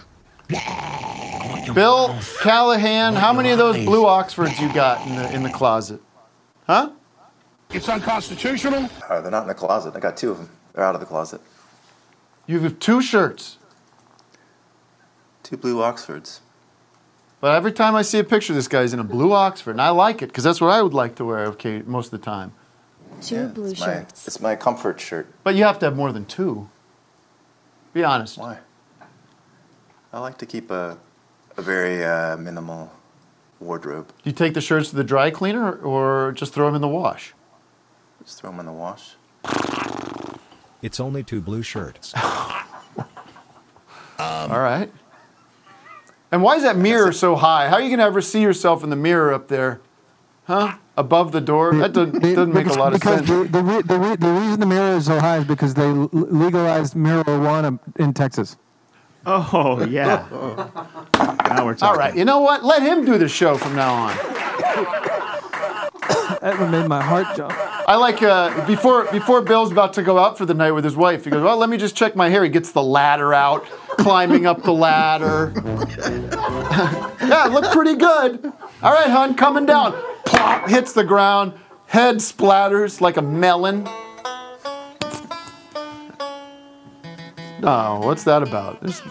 Bill Callahan, how many of those blue Oxfords you got in the in the closet? Huh? It's unconstitutional. Uh, they're not in the closet. I got two of them. They're out of the closet. You have two shirts. Two blue Oxfords. But every time I see a picture of this guy's in a blue Oxford, and I like it because that's what I would like to wear okay, most of the time. Two blue it's my, shirts. It's my comfort shirt. But you have to have more than two. Be honest. Why? I like to keep a, a very uh, minimal wardrobe. You take the shirts to the dry cleaner or just throw them in the wash? Just throw them in the wash. It's only two blue shirts. All right. And why is that mirror so high? How are you going to ever see yourself in the mirror up there? Huh? Above the door? That doesn't, doesn't make a lot of because sense. the, the, re- the, re- the reason the mirror is so high is because they l- legalized marijuana in Texas. Oh yeah. Now we're talking. All right. You know what? Let him do the show from now on. That one made my heart jump. I like uh, before before Bill's about to go out for the night with his wife. He goes, "Well, let me just check my hair." He gets the ladder out, climbing up the ladder. Yeah, it looked pretty good. All right, hon, coming down. Plop, hits the ground. Head splatters like a melon. Oh, what's that about? There's...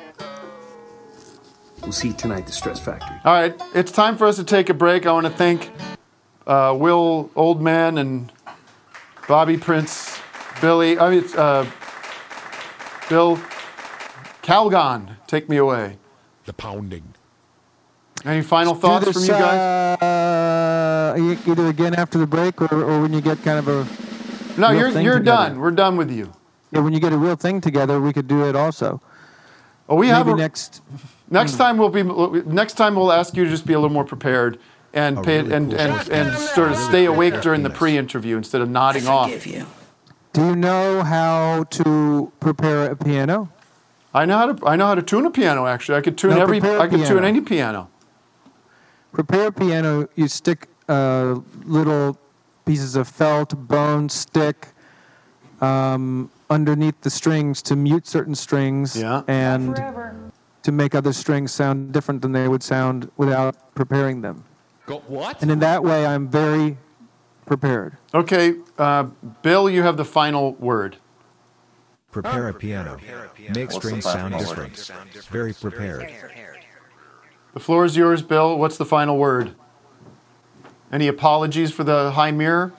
We'll see you tonight at the Stress Factory. All right, it's time for us to take a break. I want to thank uh, Will Oldman and Bobby Prince, Billy, I mean, uh, Bill Calgon. Take me away. The pounding. Any final Do thoughts this, from you guys? Uh, e- either again after the break or, or when you get kind of a. No, real you're thing you're together. done. We're done with you. Yeah, when you get a real thing together, we could do it also. Oh, we have Maybe a, next. next time we'll be next time we'll ask you to just be a little more prepared and A pay really and, cool and, shot. and sort of stay awake during the pre-interview instead of nodding off. Do you know how to prepare a piano? I know how to I know how to tune a piano. Actually, I could tune No, every prepare a I could tune piano. any piano. Prepare a piano. You stick uh, little pieces of felt, bone, stick um, underneath the strings to mute certain strings Yeah. and to make other strings sound different than they would sound without preparing them. Go what? And in that way, I'm very prepared. Okay, uh, Bill, you have the final word. Prepare a piano. Make What's the strings final sound word? different. Very prepared. The floor is yours, Bill. What's the final word? Any apologies for the high mirror?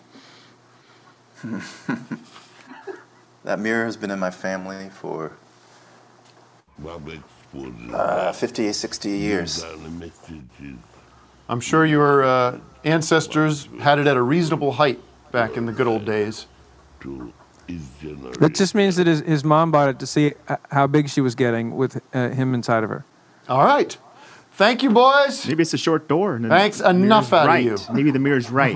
That mirror has been in my family for uh, fifty, sixty years. I'm sure your uh, ancestors had it at a reasonable height back in the good old days. That just means that his, his mom bought it to see uh, how big she was getting with uh, him inside of her. All right. Thank you, boys. Maybe it's a short door. And then Thanks the enough mirror's out of right. you. Maybe the mirror's right.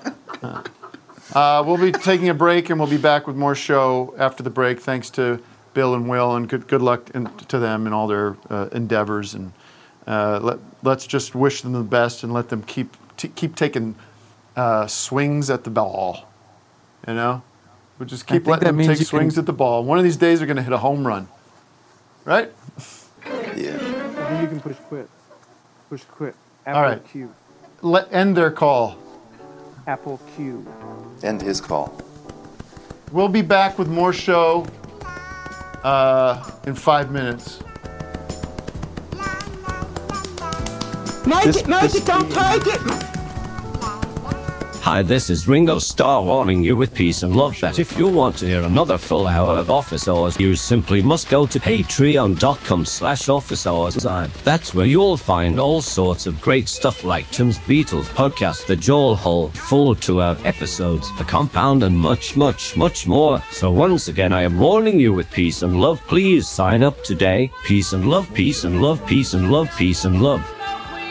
Uh, we'll be taking a break, and we'll be back with more show after the break. Thanks to Bill and Will, and good good luck in, to them in all their uh, endeavors. And uh, let let's just wish them the best and let them keep t- keep taking uh, swings at the ball. You know, we just keep letting them take swings can... at the ball. One of these days, they're going to hit a home run, right? Yeah. I think you can push quit. Push quit. Apple All right. Q. Let end their call. Apple Q. End his call. We'll be back with more show uh, in five minutes. Make This- it, make this- it, don't take it. Hi, this is Ringo Starr warning you with peace and love that if you want to hear another full hour of Office Hours, you simply must go to patreon.com slash office hours. That's where you'll find all sorts of great stuff like Tim's Beatles podcast, The Joel Hole, full two-hour episodes, The Compound, and much, much, much more. So once again, I am warning you with peace and love. Please sign up today. Peace and love, peace and love, peace and love, peace and love.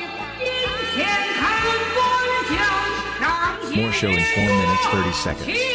More show in four minutes, thirty seconds.